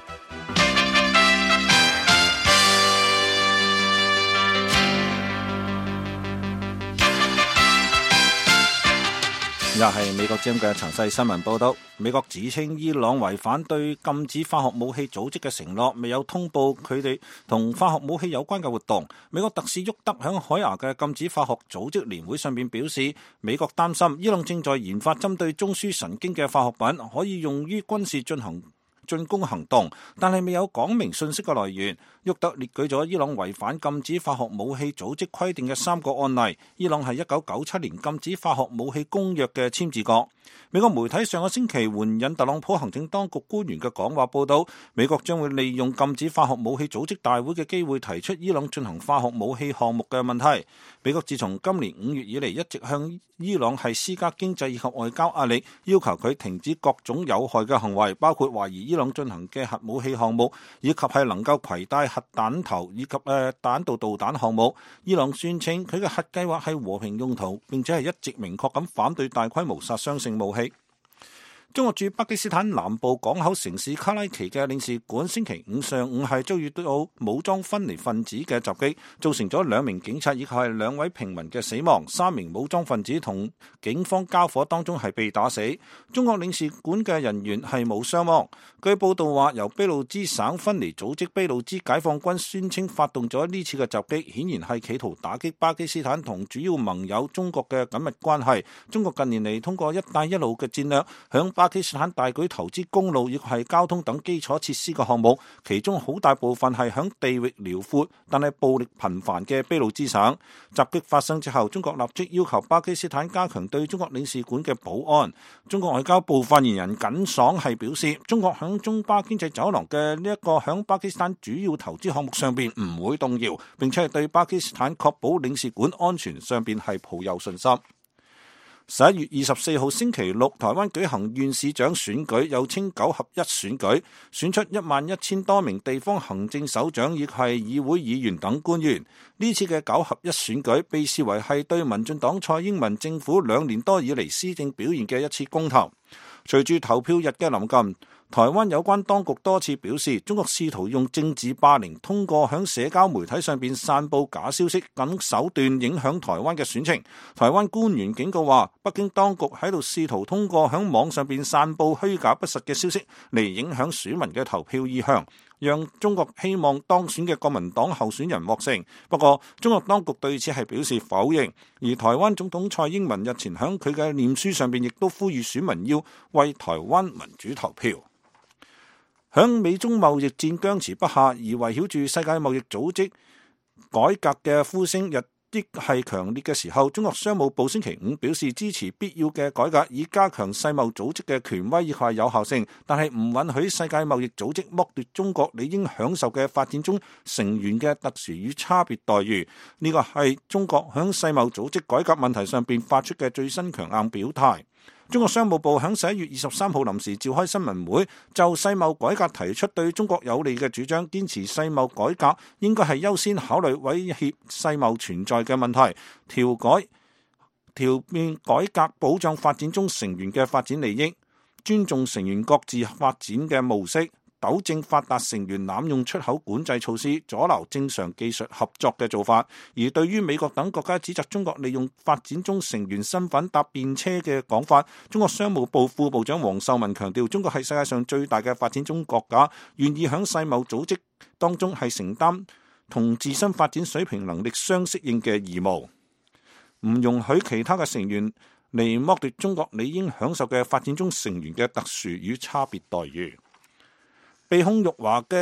[SPEAKER 3] 又係美國之音嘅詳細新聞報道。美國指稱伊朗違反對禁止化學武器組織嘅承諾，未有通報佢哋同化學武器有關嘅活動。美國特使沃德響海牙嘅禁止化學組織年會上面表示，美國擔心伊朗正在研發針對中樞神經嘅化學品，可以用於軍事進攻行動，但係未有講明信息嘅來源。沃德列舉咗伊朗違反禁止化學武器組織規定嘅3個案例。伊朗係1997年禁止化學武器公約嘅簽字國。美國媒體上個星期援引特朗普行政當局官員嘅講話報道，美國將會利用禁止化學武器組織大會嘅機會提出伊朗進行化學武器項目嘅問題。美國自從今年5月以嚟一直向伊朗係施加經濟以及外交壓力，要求佢停止各種有害嘅行為，包括懷疑伊朗進行嘅核武器項目，以及係能夠攜帶核彈頭以及彈道導彈項目。伊朗宣稱佢嘅核計劃係和平用途，並且係一直明確咁反對大規模殺傷性武器。中國駐巴基斯坦南部港口城市卡拉奇嘅領事館星期5上午係遭遇到武裝分離分子嘅襲擊，造成咗2名警察以及係2位平民嘅死亡，3名武裝分子同警方交火當中係被打死。中國領事館嘅人員係冇傷亡。據報道話，由俾路支省分離組織俾路支解放軍宣稱發動咗呢次嘅襲擊，顯然係企圖打擊巴基斯坦同主要盟友中國嘅緊密關係。中國近年嚟通過一帶一路嘅戰略，響巴基斯坦大舉投資公路亦係交通等基礎設施嘅項目，其中好大部分係響地域遼闊但係暴力頻繁嘅俾路支省。襲擊發生之後，中國立即要求巴基斯坦加強對中國領事館嘅保安。中國外交部發言人耿爽係表示，中國響中巴經濟走廊嘅呢一個響巴基斯坦主要投資項目上邊唔會動搖，並且係對巴基斯坦確保領事館安全上邊係抱有信心。11月24號星期六，台灣舉行縣市長選舉，又稱9合1選舉，選出11000多名地方行政首長，亦係議會議員等官員。呢次嘅9合1選舉被視為係對民進黨蔡英文政府2年多以嚟施政表現嘅一次公投。隨住投票日嘅臨近，台灣有關當局多次表示，中國試圖用政治霸凌，通過響社交媒體上邊散佈假消息等手段影響台灣嘅選情。台灣官員警告話，北京當局喺度試圖通過響網上邊散佈虛假不實嘅消息嚟影響選民嘅投票意向，讓中國希望當選嘅國民黨候選人獲勝。不過，中國當局對此係表示否認。而台灣總統蔡英文日前響佢嘅臉書上邊亦都呼籲選民要為台灣民主投票。響美中貿易戰僵持不下，而圍繞住世界貿易組織改革嘅呼聲日益係強烈嘅時候，中國商務部星期5表示支持必要嘅改革，以加強世貿組織嘅權威以及有效性，但係唔允許世界貿易組織剝奪中國理應享受嘅發展中成員嘅特殊與差別待遇。呢個係中國響世貿組織改革問題上邊發出嘅最新強硬表態。中國商務部喺11月23號臨時召開新聞會，就世貿改革提出對中國有利嘅主張，堅持世貿改革應該係優先考慮威脅世貿存在嘅問題，調變改革保障發展中成員嘅發展利益，尊重成員各自發展嘅模式，糾正發達成員濫用出口管制措施，阻撓正常技術合作嘅做法。而對於美國等國家指責中國利用發展中成員身份搭便車嘅講法，中國商務部副部長王受文強調，中國係世界上最大嘅發展中國家，願意響世貿組織當中係承擔同自身發展水平能力相適應嘅義務，唔容許其他嘅成員嚟剝奪中國理應享受嘅發展中成員嘅特殊與差別待遇。被控辱華嘅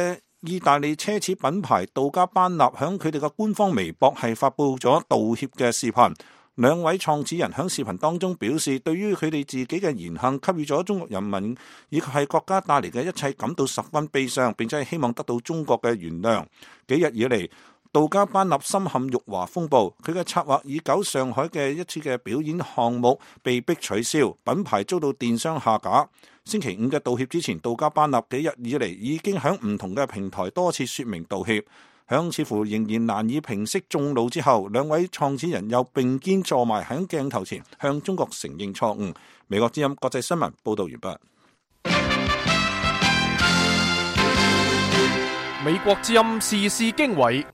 [SPEAKER 3] 意大利奢侈品牌杜嘉班納響佢哋嘅官方微博係發布咗道歉嘅視頻。兩位創始人響視頻當中表示，對於佢哋自己嘅言行給予咗中國人民以及係國家帶嚟嘅一切感到十分悲傷，並且係希望得到中國嘅原諒。幾日以嚟，杜嘉班納深陷辱華風暴，佢嘅策劃已久上海嘅一次嘅表演項目被迫取消，品牌遭到電商下架。星期五嘅道歉之前，杜嘉班納幾日以嚟已經響唔同嘅平台多次說明道歉。響似乎仍然難以平息眾怒之後，兩位創始人又並肩坐埋喺鏡頭前向中國承認錯誤。美國之音國際新聞報道完畢。
[SPEAKER 5] 美國之音時事經緯，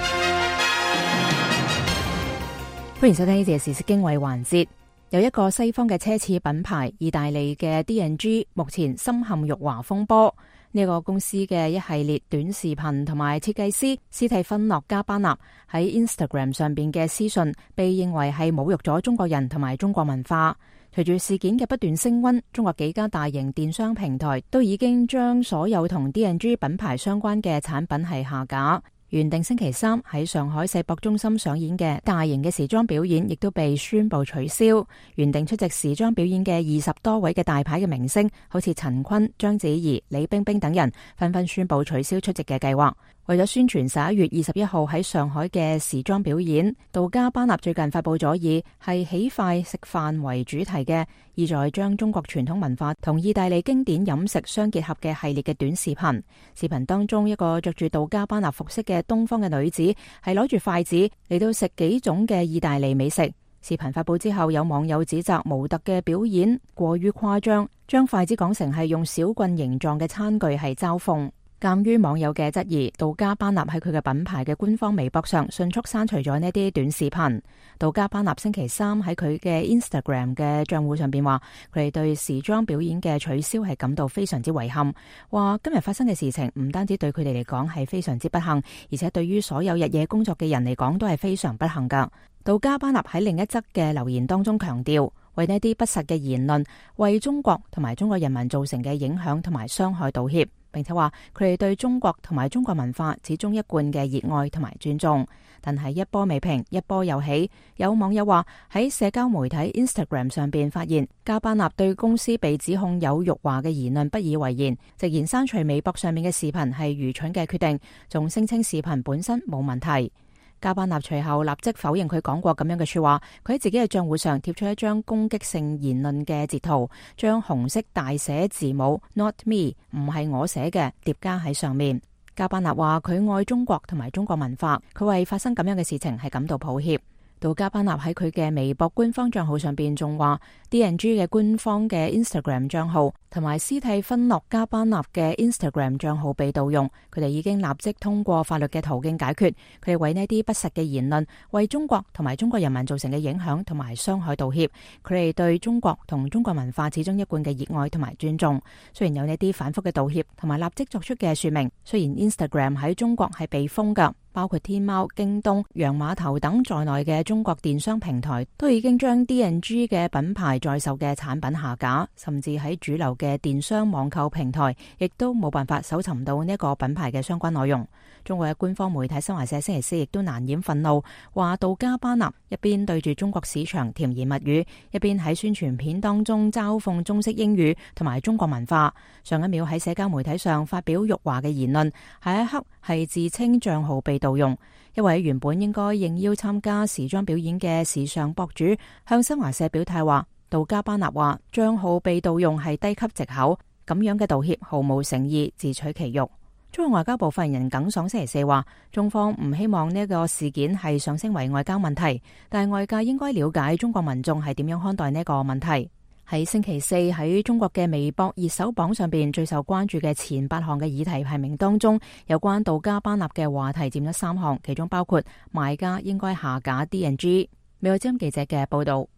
[SPEAKER 1] 歡迎收聽呢節時事經緯環節。有一個西方嘅奢侈品牌意大利嘅 D&G 目前深陷辱華風波。呢個公司嘅一系列短視頻同埋設計師斯蒂芬諾加班納喺 Instagram 上邊嘅私信被認為係侮辱咗中國人同埋中國文化。隨住事件嘅不斷升溫，中國幾家大型電商平台都已經將所有同 D&G 品牌相關嘅產品係下架。原定星期三喺上海世博中心上演嘅大型嘅時裝表演，亦都被宣布取消。原定出席時裝表演嘅20多位嘅大牌嘅明星，好似陳坤、章子怡、李冰冰等人，紛紛宣布取消出席嘅計劃。為咗宣傳11月21號喺上海嘅時裝表演，杜嘉班納最近發佈咗以係起快食飯為主題嘅，意在將中國傳統文化同意大利經典飲食相結合嘅系列嘅短視頻。視頻當中，一個着住杜嘉班納服飾嘅東方嘅女子係攞住筷子嚟到食幾種嘅意大利美食。視頻發佈之後，有網友指責模特嘅表演過於誇張，將筷子講成係用小棍形狀嘅餐具係嘲諷。鑒於網友嘅質疑，杜嘉班納喺佢嘅品牌嘅官方微博上迅速刪除咗呢啲短視頻。杜嘉班納星期三喺佢嘅 Instagram 嘅賬戶上邊話，佢哋對時裝表演嘅取消係感到非常之遺憾，話今日發生嘅事情唔單止對佢哋嚟講係非常之不幸，而且對於所有日夜工作嘅人嚟講都係非常不幸噶。杜嘉班納喺另一則嘅留言當中強調，為呢啲不實嘅言論為中國同埋中國人民造成嘅影響同埋傷害道歉，並且話佢哋對中國同埋中國文化始終一貫嘅熱愛同埋尊重。但係一波未平，一波又起，有網友話喺社交媒體 Instagram 上邊發現嘉班納對公司被指控有辱華嘅言論不以為然，直言刪除微博上面嘅視頻係愚蠢嘅決定，仲聲稱視頻本身冇問題。嘉班納隨後立即否認佢講過咁樣嘅說話，佢喺自己嘅賬戶上貼出一張攻擊性言論嘅截圖，將紅色大寫字母 Not me 唔係我寫嘅疊加喺上面。嘉班納話佢愛中國同埋中國文化，佢為發生咁樣嘅事情係感到抱歉。杜嘉班納喺佢嘅微博官方賬號上邊仲話 D&G 嘅官方嘅 Instagram 賬號同埋斯蒂芬諾加班納嘅 Instagram 賬號被盜用，佢哋已經立即通過法律嘅途徑解決。佢哋為呢啲不實嘅言論為中國同埋中國人民造成嘅影響同埋傷害道歉。佢哋對中國同中國文化始終一貫嘅熱愛同埋尊重。雖然有呢啲反覆嘅道歉同埋立即作出嘅說明，雖然 Instagram 喺中國係被封噶，包括天貓、京東、洋碼頭等在內嘅中國電商平台都已經將 D&G 嘅品牌在售嘅產品下架，甚至喺主流嘅電商網購平台亦都冇辦法搜尋到呢一個品牌嘅相關內容。中國嘅官方媒體新華社星期四亦都難掩憤怒，話杜嘉班納一邊對住中國市場甜言蜜語，一邊喺宣傳片當中嘲諷中式英語同埋中國文化。上一秒喺社交媒體上發表辱華嘅言論，下一刻係自稱賬號被盜用。一位原本應該應邀參加時裝表演嘅時尚博主向新華社表態話，杜嘉班納話賬號被盜用係低級藉口，咁樣嘅道歉毫無誠意，自取其辱。中國外交部發言人耿爽星期四話，中方唔希望呢個事件係上升為外交問題，但係外界應該了解中國民眾係點樣看待呢個問題。喺星期四喺中國嘅微博熱搜榜上邊最受關注嘅前8項嘅議題排名當中，有關杜嘉班納嘅話題佔咗3項，其中包括賣家應該下架 D&G。美國之音記者嘅報道。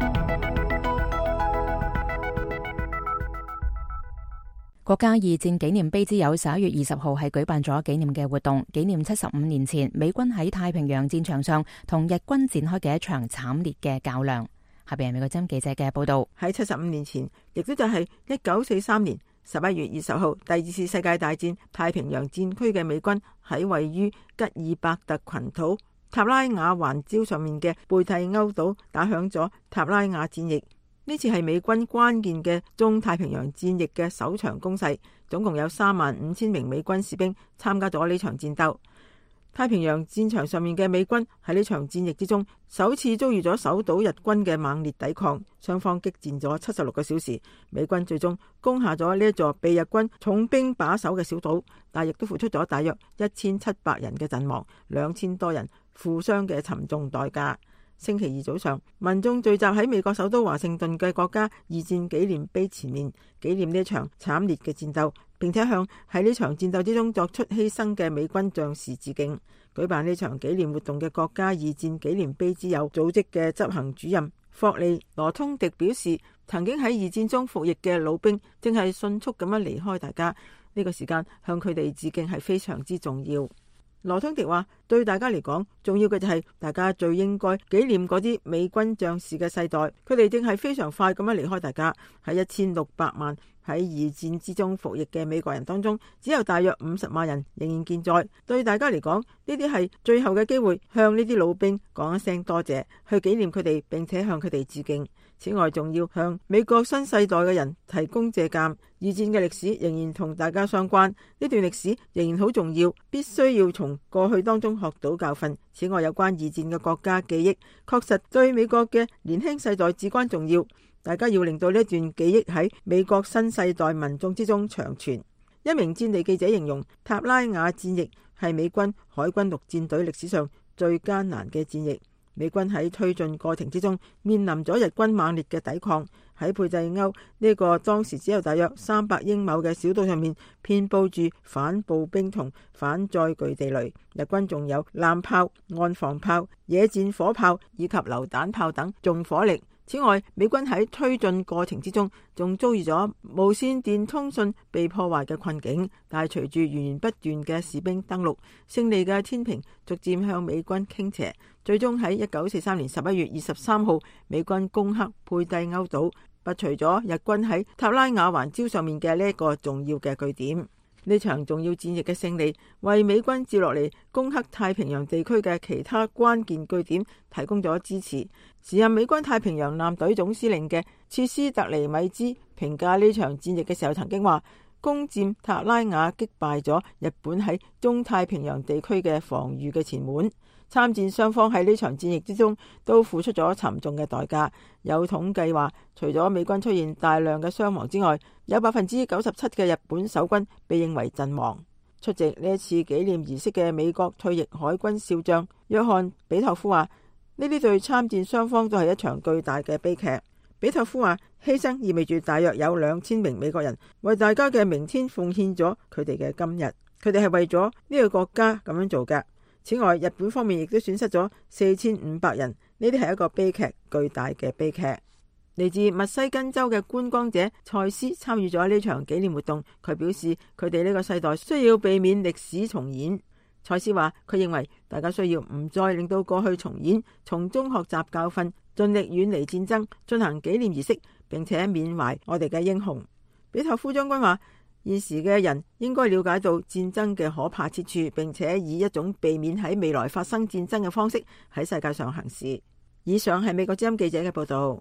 [SPEAKER 1] 國家二戰紀念碑之友11月20號係舉辦咗紀念嘅活動，紀念75年前美軍喺太平洋戰場上同日軍展開嘅一場慘烈嘅較量。下邊係美國之音記者嘅報道。
[SPEAKER 13] 喺75年前，亦都就係1943年 11月20號，第二次世界大戰太平洋戰區嘅美軍喺位於吉爾伯特群島塔拉雅環礁上面嘅貝蒂歐島打響咗塔拉雅戰役。呢次係美軍關鍵嘅中太平洋戰役嘅首場攻勢，總共有35000名美軍士兵參加咗呢場戰鬥。太平洋戰場上面嘅美軍喺呢場戰役之中，首次遭遇咗守島日軍嘅猛烈抵抗，雙方激戰咗76個小時。美軍最終攻下咗呢一座被日軍重兵把守嘅小島，但亦都付出咗大約1700人嘅陣亡，2000多人負傷嘅沉重代價。星期二早上，民眾聚集喺美國首都華盛頓嘅國家二戰紀念碑前面，紀念呢場慘烈嘅戰鬥，並且向喺呢場戰鬥之中作出犧牲嘅美軍將士致敬。舉辦呢場紀念活動嘅國家二戰紀念碑之友組織嘅執行主任霍利羅通迪表示，曾經喺二戰中服役嘅老兵正係迅速咁樣離開大家，呢個時間向佢哋致敬係非常之重要。羅通迪話，對大家嚟講，重要嘅就係大家最應該紀念嗰啲美軍將士嘅世代，佢哋正係非常快咁樣離開大家。喺1600萬喺二戰之中服役嘅美國人當中，只有大約50萬人仍然健在。對大家嚟講，呢啲係最後嘅機會，向呢啲老兵講一聲多謝，去紀念佢哋，並且向佢哋致敬。此外，仲要向美國新世代嘅人提供借鑒。二戰嘅歷史仍然同大家相關，呢段歷史仍然好重要，必須要從過去當中學到教訓。此外，有關二戰嘅國家記憶，確實對美國嘅年輕世代至關重要。大家要令到呢一段記憶喺美國新世代民眾之中長存。一名戰地記者形容塔拉雅戰役係美軍海軍陸戰隊歷史上最艱難嘅戰役。美軍喺推進過程之中面臨咗日軍猛烈嘅抵抗。喺佩濟歐呢個當時只有大約300英畝嘅小島上面，遍佈住反步兵同反載具地雷。日軍仲有艦炮、岸防炮、野戰火炮以及榴彈炮等重火力。此外，美軍喺推進過程之中仲遭遇咗無線電通訊被破壞嘅困境，但係隨住源源不斷嘅士兵登陸，勝利嘅天平逐漸向美軍傾斜，最終喺1943年11月23號，美軍攻克佩蒂歐島，拔除咗日軍喺塔拉雅環礁上面嘅呢一個重要嘅據點。呢場重要戰役嘅勝利，為美軍接落嚟攻克太平洋地區嘅其他關鍵據點提供咗支持。時任美軍太平洋艦隊總司令嘅切斯特尼米茲評價呢場戰役嘅時候曾經話，攻佔塔拉雅擊敗咗日本喺中太平洋地區嘅防禦嘅前門。參戰雙方喺呢場戰役之中都付出咗沉重嘅代價。有統計話，除咗美軍出現大量嘅傷亡之外，有97%嘅日本守軍被認為陣亡。出席呢一次紀念儀式嘅美國退役海軍少將約翰比托夫話，呢啲對參戰雙方都係一場巨大嘅悲劇。比托夫話，犧牲意味住大約有2000名美國人為大家嘅明天奉獻咗佢哋嘅今日，佢哋係為咗呢個國家咁樣做嘅。此外，日本方面亦都損失咗4500人，呢啲係一個悲劇，巨大嘅悲劇。嚟自密西根州嘅觀光者蔡斯參與咗呢場紀念活動，佢表示佢哋呢個世代需要避免歷史重演。蔡斯話，佢認為大家需要唔再令到過去重演，從中學習教訓，盡力遠離戰爭，進行紀念儀式，並且緬懷我哋嘅英雄。比托夫將軍話，現時嘅人應該了解到戰爭嘅可怕之處，並且以一種避免喺未來發生戰爭嘅方式喺世界上行事。以上係美國之音記者嘅報道。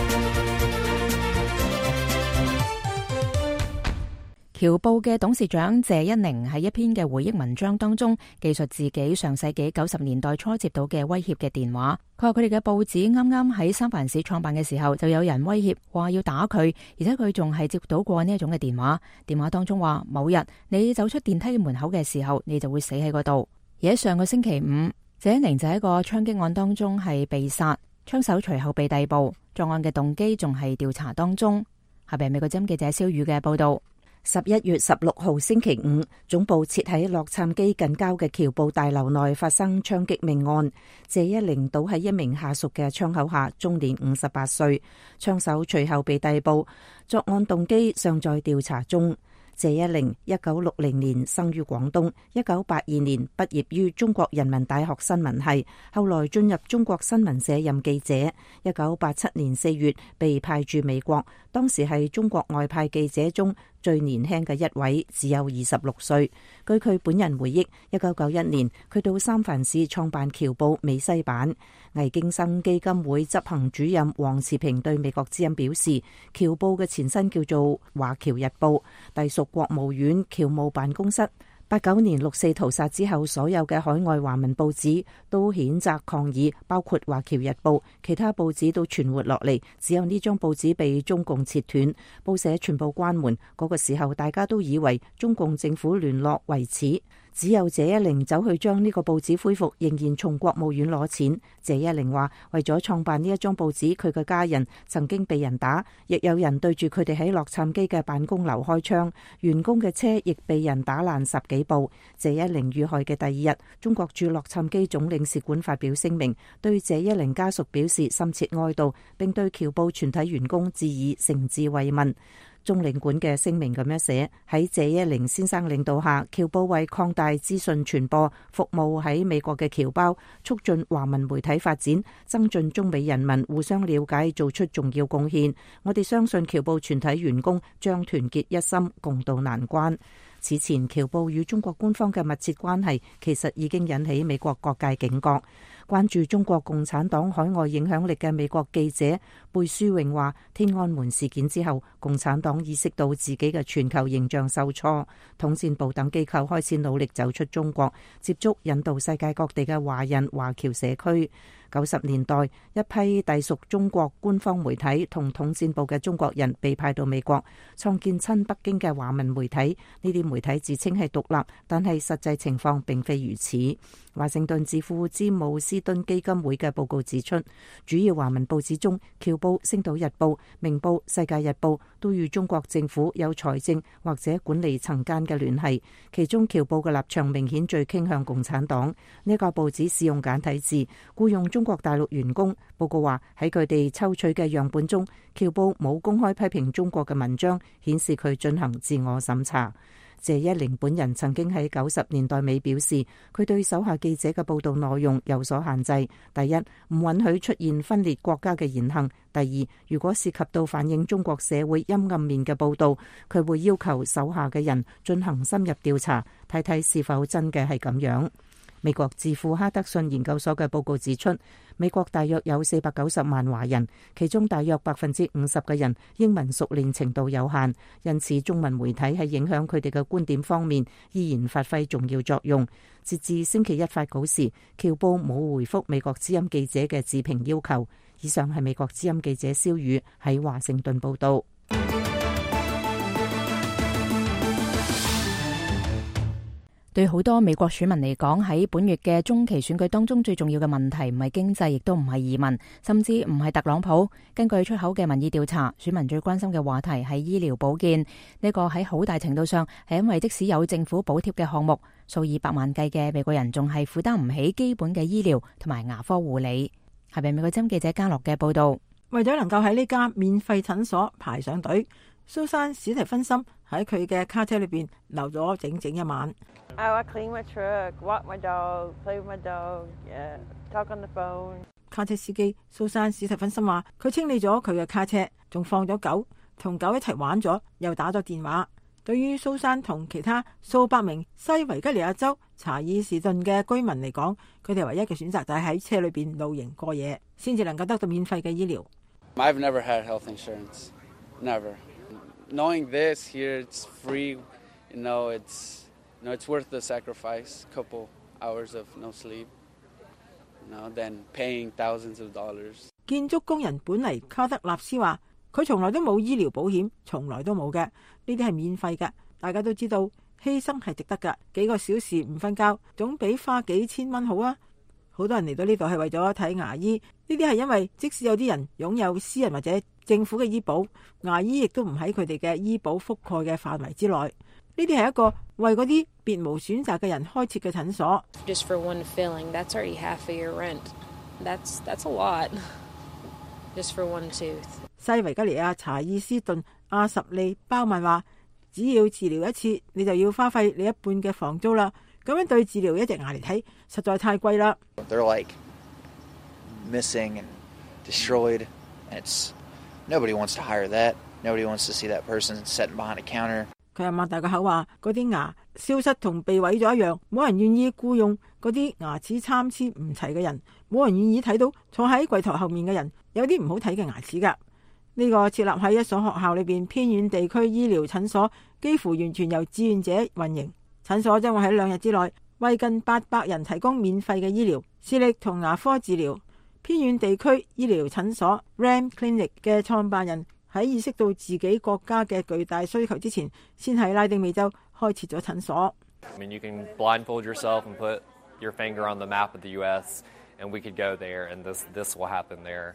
[SPEAKER 1] 僑報嘅董事長謝一寧喺一篇嘅回憶文章當中，記述自己上世紀90年代初接到嘅威脅嘅電話。佢話佢哋嘅報紙啱啱喺三藩市創辦嘅時候，就有人威脅話要打佢，而且佢仲係接到過呢一種嘅電話。電話當中話，某日你走出電梯門口嘅時候，你就會死喺嗰度。而喺上個星期五，謝一寧就喺一個槍擊案當中係被殺，槍手隨後被逮捕，作案嘅動機仲係調查當中。下邊係美國之音記者蕭宇嘅報道。
[SPEAKER 7] 11月16號星期五，總部設喺洛杉磯近郊嘅僑報大樓內發生槍擊命案。謝一寧倒喺一名下屬嘅槍口下，終年58歲。槍手隨後被逮捕，作案動機尚在調查中。謝一寧1960年生於廣東，1982年畢業於中國人民大學新聞系，後來進入中國新聞社任記者。1987年4月被派駐美國，當時係中國外派記者中最年輕嘅一位，只有26歲。據佢本人回憶，1991年佢到三藩市創辦僑報美西版。魏京生基金會執行主任黃慈平對美國之音表示，僑報嘅前身叫做華僑日報，隸屬國務院僑務辦公室。89年六四屠殺之後，所有嘅海外華文報紙都譴責抗議，包括華僑日報，其他報紙都存活落嚟，只有呢張報紙被中共切斷，報社全部關門。嗰個時候大家都以為中共政府聯絡為此，只有謝一玲走去將呢個報紙恢復，仍然從國務院攞錢。謝一玲話，為咗創辦呢一張報紙，佢嘅家人曾經被人打，亦有人對住佢哋喺洛杉磯嘅辦公樓開槍，員工嘅車亦被人打爛10幾部。謝一玲遇害嘅第二日，中國駐洛杉磯總領事館發表聲明，對謝一玲家屬表示深切哀悼，並對僑報全體員工致以誠摯慰問。中領館嘅聲明咁樣寫：喺謝一玲先生領導下，僑報為擴大資訊傳播、服務喺美國嘅僑胞，促進華文媒體發展，增進中美人民互相了解，做出重要貢獻。我哋相信僑報全體員工將團結一心，共度難關。此前，僑報與中國官方嘅密切關係其實已經引起美國各界警覺。關注中國共產黨海外影響力嘅美國記者貝舒穎話，天安門事件之後，共產黨意識到自己嘅全球形象受挫，統戰部等機構開始努力走出中國，接觸引導世界各地嘅華人華僑社區。90年代，一批隸屬中國官方媒體同統戰部嘅中國人被派到美國，創建親北京嘅華文媒體。呢啲媒體自稱係獨立，但係實際情況並非如此。華盛頓智庫詹姆斯敦基金會嘅報告指出，主要華文報紙中，僑報、星島日報、明報、世界日報都與中國政府有財政或者管理層間嘅聯繫，其中僑報嘅立場明顯最傾向共產黨。呢個報紙使用簡體字，僱用中國大陸員工。報告話喺佢哋抽取嘅樣本中，僑報冇公開批評中國嘅文章，顯示佢進行自我審查。謝一玲本人曾經喺90年代尾表示，佢對手下記者嘅報道內容有所限制。第一，唔允許出現分裂國家嘅言行；第二，如果涉及到反映中國社會陰暗面嘅報道，佢會要求手下嘅人進行深入調查，睇睇是否真嘅係咁樣。美國智庫哈德遜研究所嘅報告指出，美國大約有490萬華人，其中大約50%嘅人英文熟練程度有限，因此中文媒體喺影響佢哋嘅觀點方面依然發揮重要作用。截至星期一發稿時，僑報冇回覆美國之音記者嘅置評要求。以上係美國之音記者蕭宇喺華盛頓報道。對好多美國選民嚟講，喺本月嘅中期選舉當中，最重要嘅問題唔係經濟，亦都唔係移民，甚至唔係特朗普。根據出口嘅民意調查，選民最關心嘅話題係醫療保健。呢個喺好大程度上係因為即使有政府補貼嘅項目，數以百萬計嘅美國人仲係負擔唔起基本嘅醫療同埋牙科護理。係咪美國之音記者嘉樂嘅報道？
[SPEAKER 13] 為咗能夠喺呢家免費診所排上隊，蘇珊史提芬森喺佢嘅卡車裏邊留咗整整一晚。
[SPEAKER 14] I clean my truck, walk my dog, play with my dog, talk on the phone.
[SPEAKER 13] 卡車司機蘇珊史提芬森話：佢清理咗佢嘅卡車，仲放咗狗，同狗一齊玩咗，又打咗電話。對於蘇珊同其他數百名西維吉尼亞州查爾士頓嘅居民嚟講，佢哋唯一嘅選擇就係喺車裏邊露營過夜，先至能夠得到免費嘅醫療。
[SPEAKER 15] I've never had health insurance, never. Knowing this here, it's free. You know, it's worth the sacrifice. Couple hours of no sleep. You know, then paying thousands of dollars.
[SPEAKER 13] 建築工人本尼卡德納斯話：佢從來都冇醫療保險，從來都冇嘅。呢啲係免費嘅。大家都知道犧牲係值得㗎。幾個小時唔瞓覺，總比花幾千蚊好啊！好多人嚟到呢度係為咗睇牙醫，呢啲係因為即使有啲人擁有私人或者政府嘅醫保，牙醫亦都唔喺佢哋嘅醫保覆蓋嘅範圍之內。呢啲係一個為嗰啲別無選擇嘅人開設嘅診所。
[SPEAKER 16] Just for one filling, that's already half of your rent. That's a lot. Just for one tooth.
[SPEAKER 13] 西維吉尼亞查爾斯頓阿什利鮑曼話：只要治療一次，你就要花費你一半嘅房租啦。咁樣對治療一隻牙嚟睇，實在太貴啦。
[SPEAKER 17] They're like missing and destroyed, and nobody wants to hire that. Nobody wants to see that person sitting behind a counter.
[SPEAKER 13] 佢又擘大個口話：嗰啲牙消失同被毀咗一樣，冇人願意僱用嗰啲牙齒參差唔齊嘅人，冇人願意睇到坐喺櫃台後面嘅人有啲唔好睇嘅牙齒㗎。呢個設立喺一所學校裏邊偏遠地區醫療診所，幾乎完全由志願者運營。診所將會喺2日之內為近800人提供免費嘅醫療、視力同牙科治療。偏遠地區醫療診所 Ram Clinic 嘅創辦人喺意識到自己國家嘅巨大需求之前，先喺拉丁美洲開設咗診所。
[SPEAKER 18] I mean, you can blindfold yourself and put your finger on the map of the U.S. and we could go there, and this will happen there.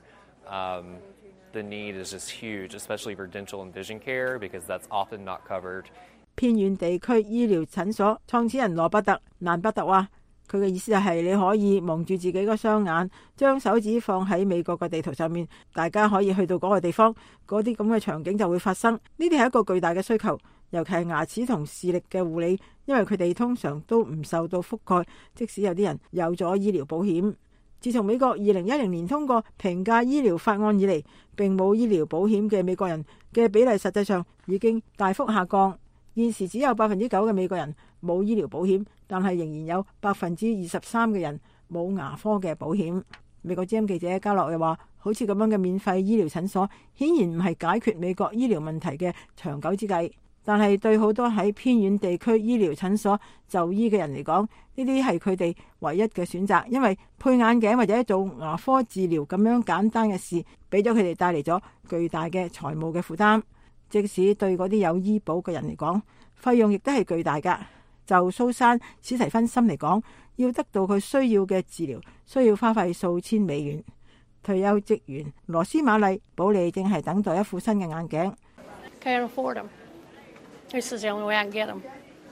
[SPEAKER 18] The need is just huge, especially for dental and vision care, because that's often not covered.
[SPEAKER 13] 偏遠地區醫療診所創始人羅伯特·蘭伯特話：佢嘅意思係你可以望住自己個雙眼，將手指放喺美國嘅地圖上面，大家可以去到嗰個地方，嗰啲咁嘅場景就會發生。呢啲係一個巨大嘅需求，尤其係牙齒同視力嘅護理，因為佢哋通常都唔受到覆蓋，即使有啲人有咗醫療保險。自從美國2010年通過平價醫療法案以嚟，並冇醫療保險嘅美國人嘅比例實際上已經大幅下降。現時只有9%嘅美國人冇醫療保險，但係仍然有23%嘅人冇牙科嘅保險。美國之音記者嘉樂又話：好似咁樣嘅免費醫療診所，顯然唔係解決美國醫療問題嘅長久之計。但係對好多喺偏遠地區醫療診所就醫嘅人嚟講，呢啲係佢哋唯一嘅選擇，因為配眼鏡或者做牙科治療咁樣簡單嘅事，俾咗佢哋帶嚟咗巨大嘅財務嘅負擔。即使對嗰啲有醫保嘅人嚟講，費用亦都係巨大㗎。就蘇珊史提芬森嚟講，要得到佢需要嘅治療，需要花費數千美元。退休職員羅斯瑪麗保利正係等待一副新嘅眼鏡。
[SPEAKER 19] Can't afford them. This is the only way I can get them.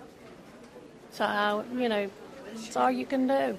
[SPEAKER 19] So, it's all you can do.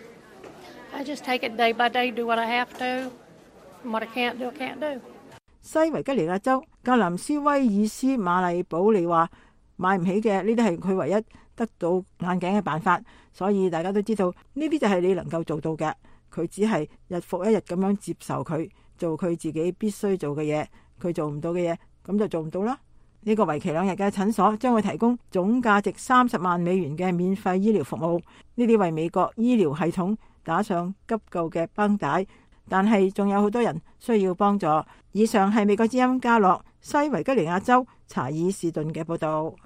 [SPEAKER 19] I just take it day by day, do what I have to, and what I can't do, I can't do.
[SPEAKER 13] 西維吉尼亞州格林斯威爾斯瑪麗保利話：買唔起嘅呢啲係佢唯一得到眼鏡嘅辦法，所以大家都知道呢啲就係你能夠做到嘅。佢只係日復一日咁樣接受佢，做佢自己必須做嘅嘢，佢做唔到嘅嘢咁就做唔到啦。呢個為期2日嘅診所將會提供總價值30萬美元嘅免費醫療服務，呢啲為美國醫療系統打上急救嘅繃帶。但係仲有好多人需要幫助。以上係美國之音嘉樂西維吉尼亞州查爾士頓嘅報導。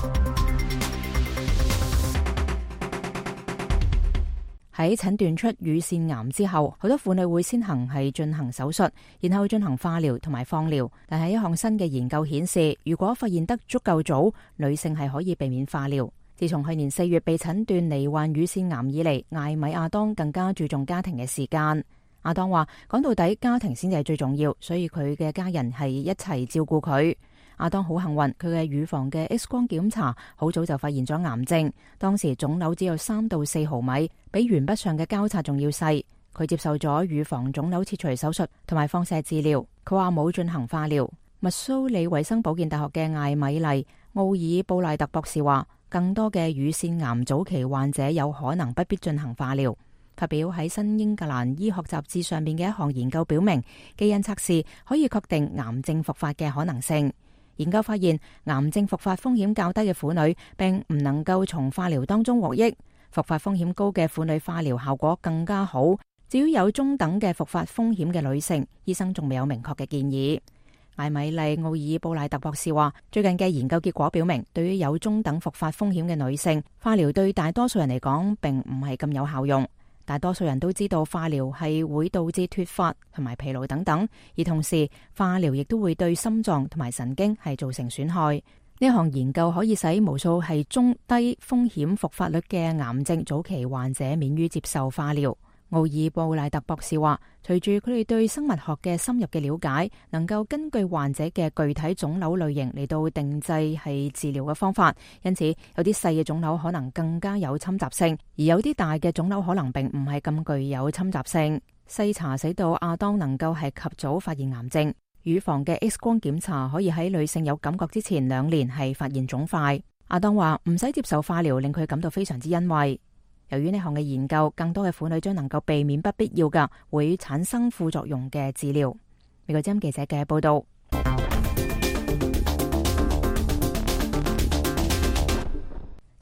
[SPEAKER 1] 喺診斷出乳腺癌之後，好多婦女會先係進行手術，然後進行化療同埋放療。但係一項新嘅研究顯示，如果發現得足夠早，女性係可以避免化療。自從去年4月被診斷罹患乳腺癌以嚟，艾米亞當更加注重家庭嘅時間。阿當話：講到底，家庭先至係最重要，所以佢嘅家人係一齊照顧佢。阿當好幸運，佢嘅乳房嘅 X 光檢查好早就發現咗癌症，當時腫瘤只有3到4毫米，比鉛筆上嘅膠擦仲要細。佢接受咗乳房腫瘤切除手術同埋放射治療。佢話冇進行化療。密蘇里衛生保健大學嘅艾米麗奧爾布賴特博士話：更多嘅乳腺癌早期患者有可能不必進行化療。發表喺新英格蘭醫學雜誌上面嘅一項研究表明，基因測試可以確定癌症復發嘅可能性。研究發現，癌症復發風險較低嘅婦女並唔能夠從化療當中獲益，復發風險高嘅婦女化療效果更加好。至於有中等嘅復發風險嘅女性，醫生仲未有明確嘅建議。艾米麗奧爾布賴特博士話：最近嘅研究結果表明，對於有中等復發風險嘅女性，化療對大多數人嚟講並唔係咁有效用。大多數人都知道化療係會導致脫髮同埋疲勞等等，而同時化療亦都會對心臟同埋神經係造成損害。呢項研究可以使無數係中低風險復發率嘅癌症早期患者免於接受化療。奧爾布賴特博士話，隨住佢哋對生物學嘅深入嘅了解，能夠根據患者嘅具體腫瘤類型嚟到定製係治療嘅方法。因此，有啲細嘅腫瘤可能更加有侵襲性，而有啲大嘅腫瘤可能並唔係咁具有侵襲性。篩查使到亞當能夠係及早發現癌症。乳房嘅 X 光檢查可以喺女性有感覺之前2年係發現腫塊。亞當話唔使接受化療，令佢感到非常之欣慰。由於呢項嘅研究，更多嘅婦女將能夠避免不必要嘅會產生副作用嘅治療。美國之音記者嘅報道。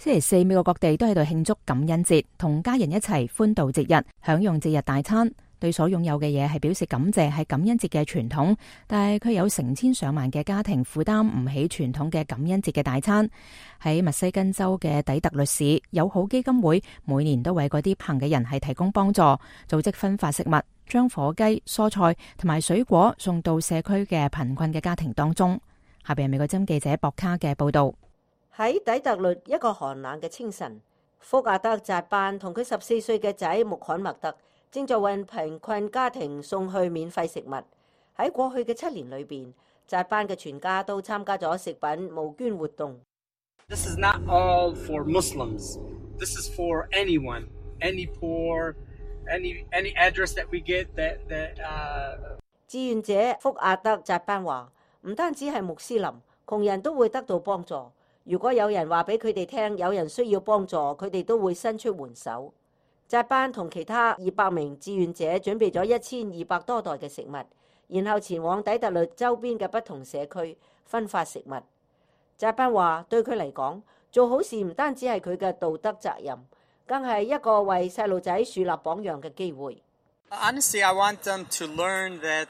[SPEAKER 1] 星期四，美國各地都喺度慶祝感恩節，同家人一齊歡度節日，享用節日大餐。對所擁有嘅嘢係表示感謝，係感恩節嘅傳統，但係佢有成千上萬嘅家庭負擔唔起傳統嘅感恩節嘅大餐。喺密西根州嘅底特律市，友好基金會每年都為嗰啲貧嘅人係提供幫助，組織分發食物，將火雞、蔬菜同埋水果送到社區嘅貧困嘅家庭當中。下邊係美國之音記者博卡嘅報道。
[SPEAKER 8] 喺底特律一個寒冷嘅清晨，福亞德扎班同佢14歲嘅仔穆罕默德正在為貧困家庭送去免費食物。喺過去嘅7年裏邊，扎班嘅全家都參加咗食品募捐活動。
[SPEAKER 20] This is not all for Muslims. This is for anyone, any poor, any address that we get that.
[SPEAKER 8] 志願者福亞德扎班話：唔單止係穆斯林，窮人都會得到幫助。如果有人話俾佢哋聽有人需要幫助，佢哋都會伸出援手。扎班同其他200名志願者準備咗1200多袋嘅食物，然後前往底特律周邊嘅不同社區分發食物。扎班話：對佢嚟講，做好事唔單止係佢嘅道德責任，更係一個為細路仔樹立榜樣嘅機會。
[SPEAKER 20] Honestly, I want them to learn that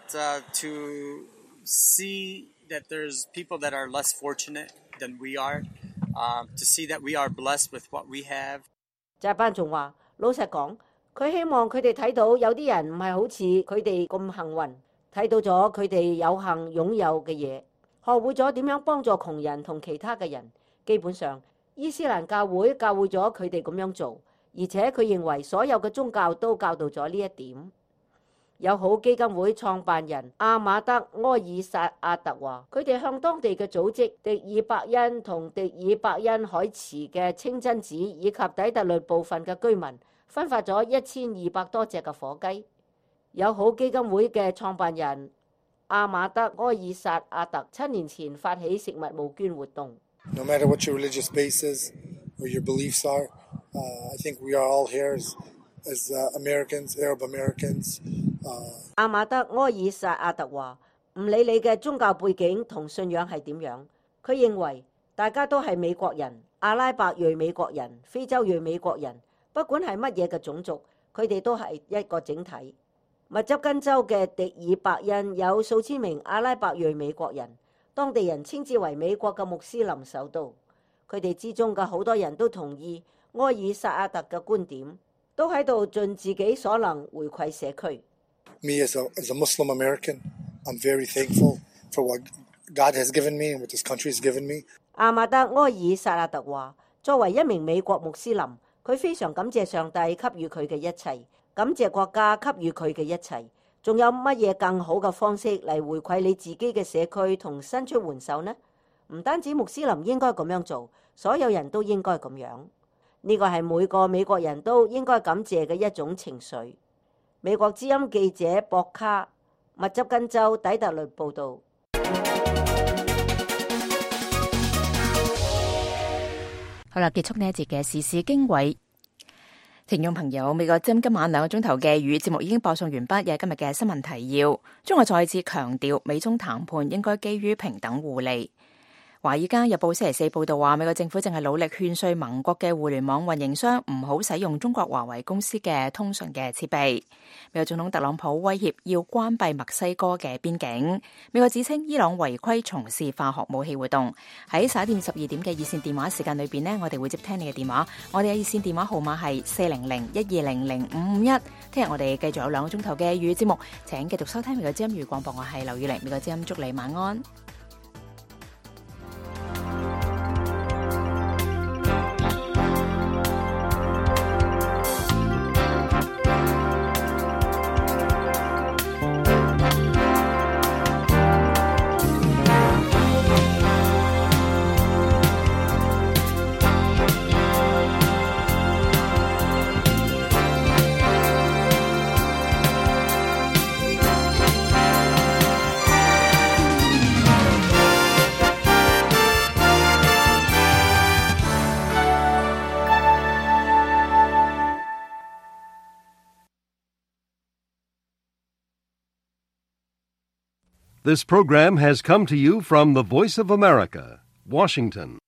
[SPEAKER 20] to see that there's people that are less fortunate than we are, to see that we are blessed with what we have.
[SPEAKER 8] 扎班仲話：老實講，佢希望佢哋睇到有啲人唔係好似佢哋咁幸運，睇到咗佢哋有幸擁有嘅嘢，學會咗點樣幫助窮人同其他嘅人。基本上，伊斯蘭教會教會咗佢哋咁樣做，而且佢認為所有嘅宗教都教導咗呢一點。友好基金會創辦人阿馬德埃爾薩阿特話：佢哋向當地嘅組織迪爾伯恩同迪爾伯恩海茨嘅清真寺以及底特律部分嘅居民分發咗1200多隻嘅火雞。友好基金會嘅創辦人阿馬德埃爾薩阿特7年前發起食物募捐活動。
[SPEAKER 21] No matter what your religious base is or your beliefs are, I think we are all here as Americans, Arab Americans.
[SPEAKER 8] 阿馬德埃爾薩阿特話：唔理你嘅宗教背景同信仰係點樣，佢認為大家都係美國人、阿拉伯裔美國人、非洲裔美國人，不管係乜嘢嘅種族，佢哋都係一個整體。密執根州嘅迪爾伯恩有數千名阿拉伯裔美國人，當地人稱之為美國嘅穆斯林首都。佢哋之中嘅好多人都同意埃爾薩阿特嘅觀點，都喺度盡自己所能回饋社區。
[SPEAKER 21] Me as a Muslim American, I'm very thankful for what God has given me and what this country has given me.
[SPEAKER 8] 阿馬德埃爾薩阿特話：作為一名美國穆斯林，佢非常感謝上帝給予佢嘅一切，感謝國家給予佢嘅一切。仲有乜嘢更好嘅方式嚟回饋你自己嘅社區同伸出援手呢？唔單止穆斯林應該咁樣做，所有人都應該咁樣。呢個係每個美國人都應該感謝嘅一種情緒。美國之音記者博卡，密執根州底特律報導。
[SPEAKER 1] 好啦，結束呢一節嘅時事經緯。聽眾朋友，美國之音今晚2個鐘頭嘅粵語節目已經播送完畢嘅今日嘅新聞提要。中國再次強調，美中談判應該基於平等互利。《華爾街日報》星期4報道話，美國政府正係努力勸說盟國嘅互聯網運營商唔好使用中國華為公司嘅通訊嘅設備。美國總統特朗普威脅要關閉墨西哥嘅邊境。美國指稱伊朗違規從事化學武器活動。喺11點12點嘅熱線電話時間裏邊呢，我哋會接聽你嘅電話。我哋嘅熱線電話號碼係400-1200-551。聽日我哋繼續有2個鐘頭嘅粵語節目，請繼續收聽美國之音粵語廣播。我係劉宇玲，美國之音祝你晚安。
[SPEAKER 22] This program has come to you from the Voice of America, Washington.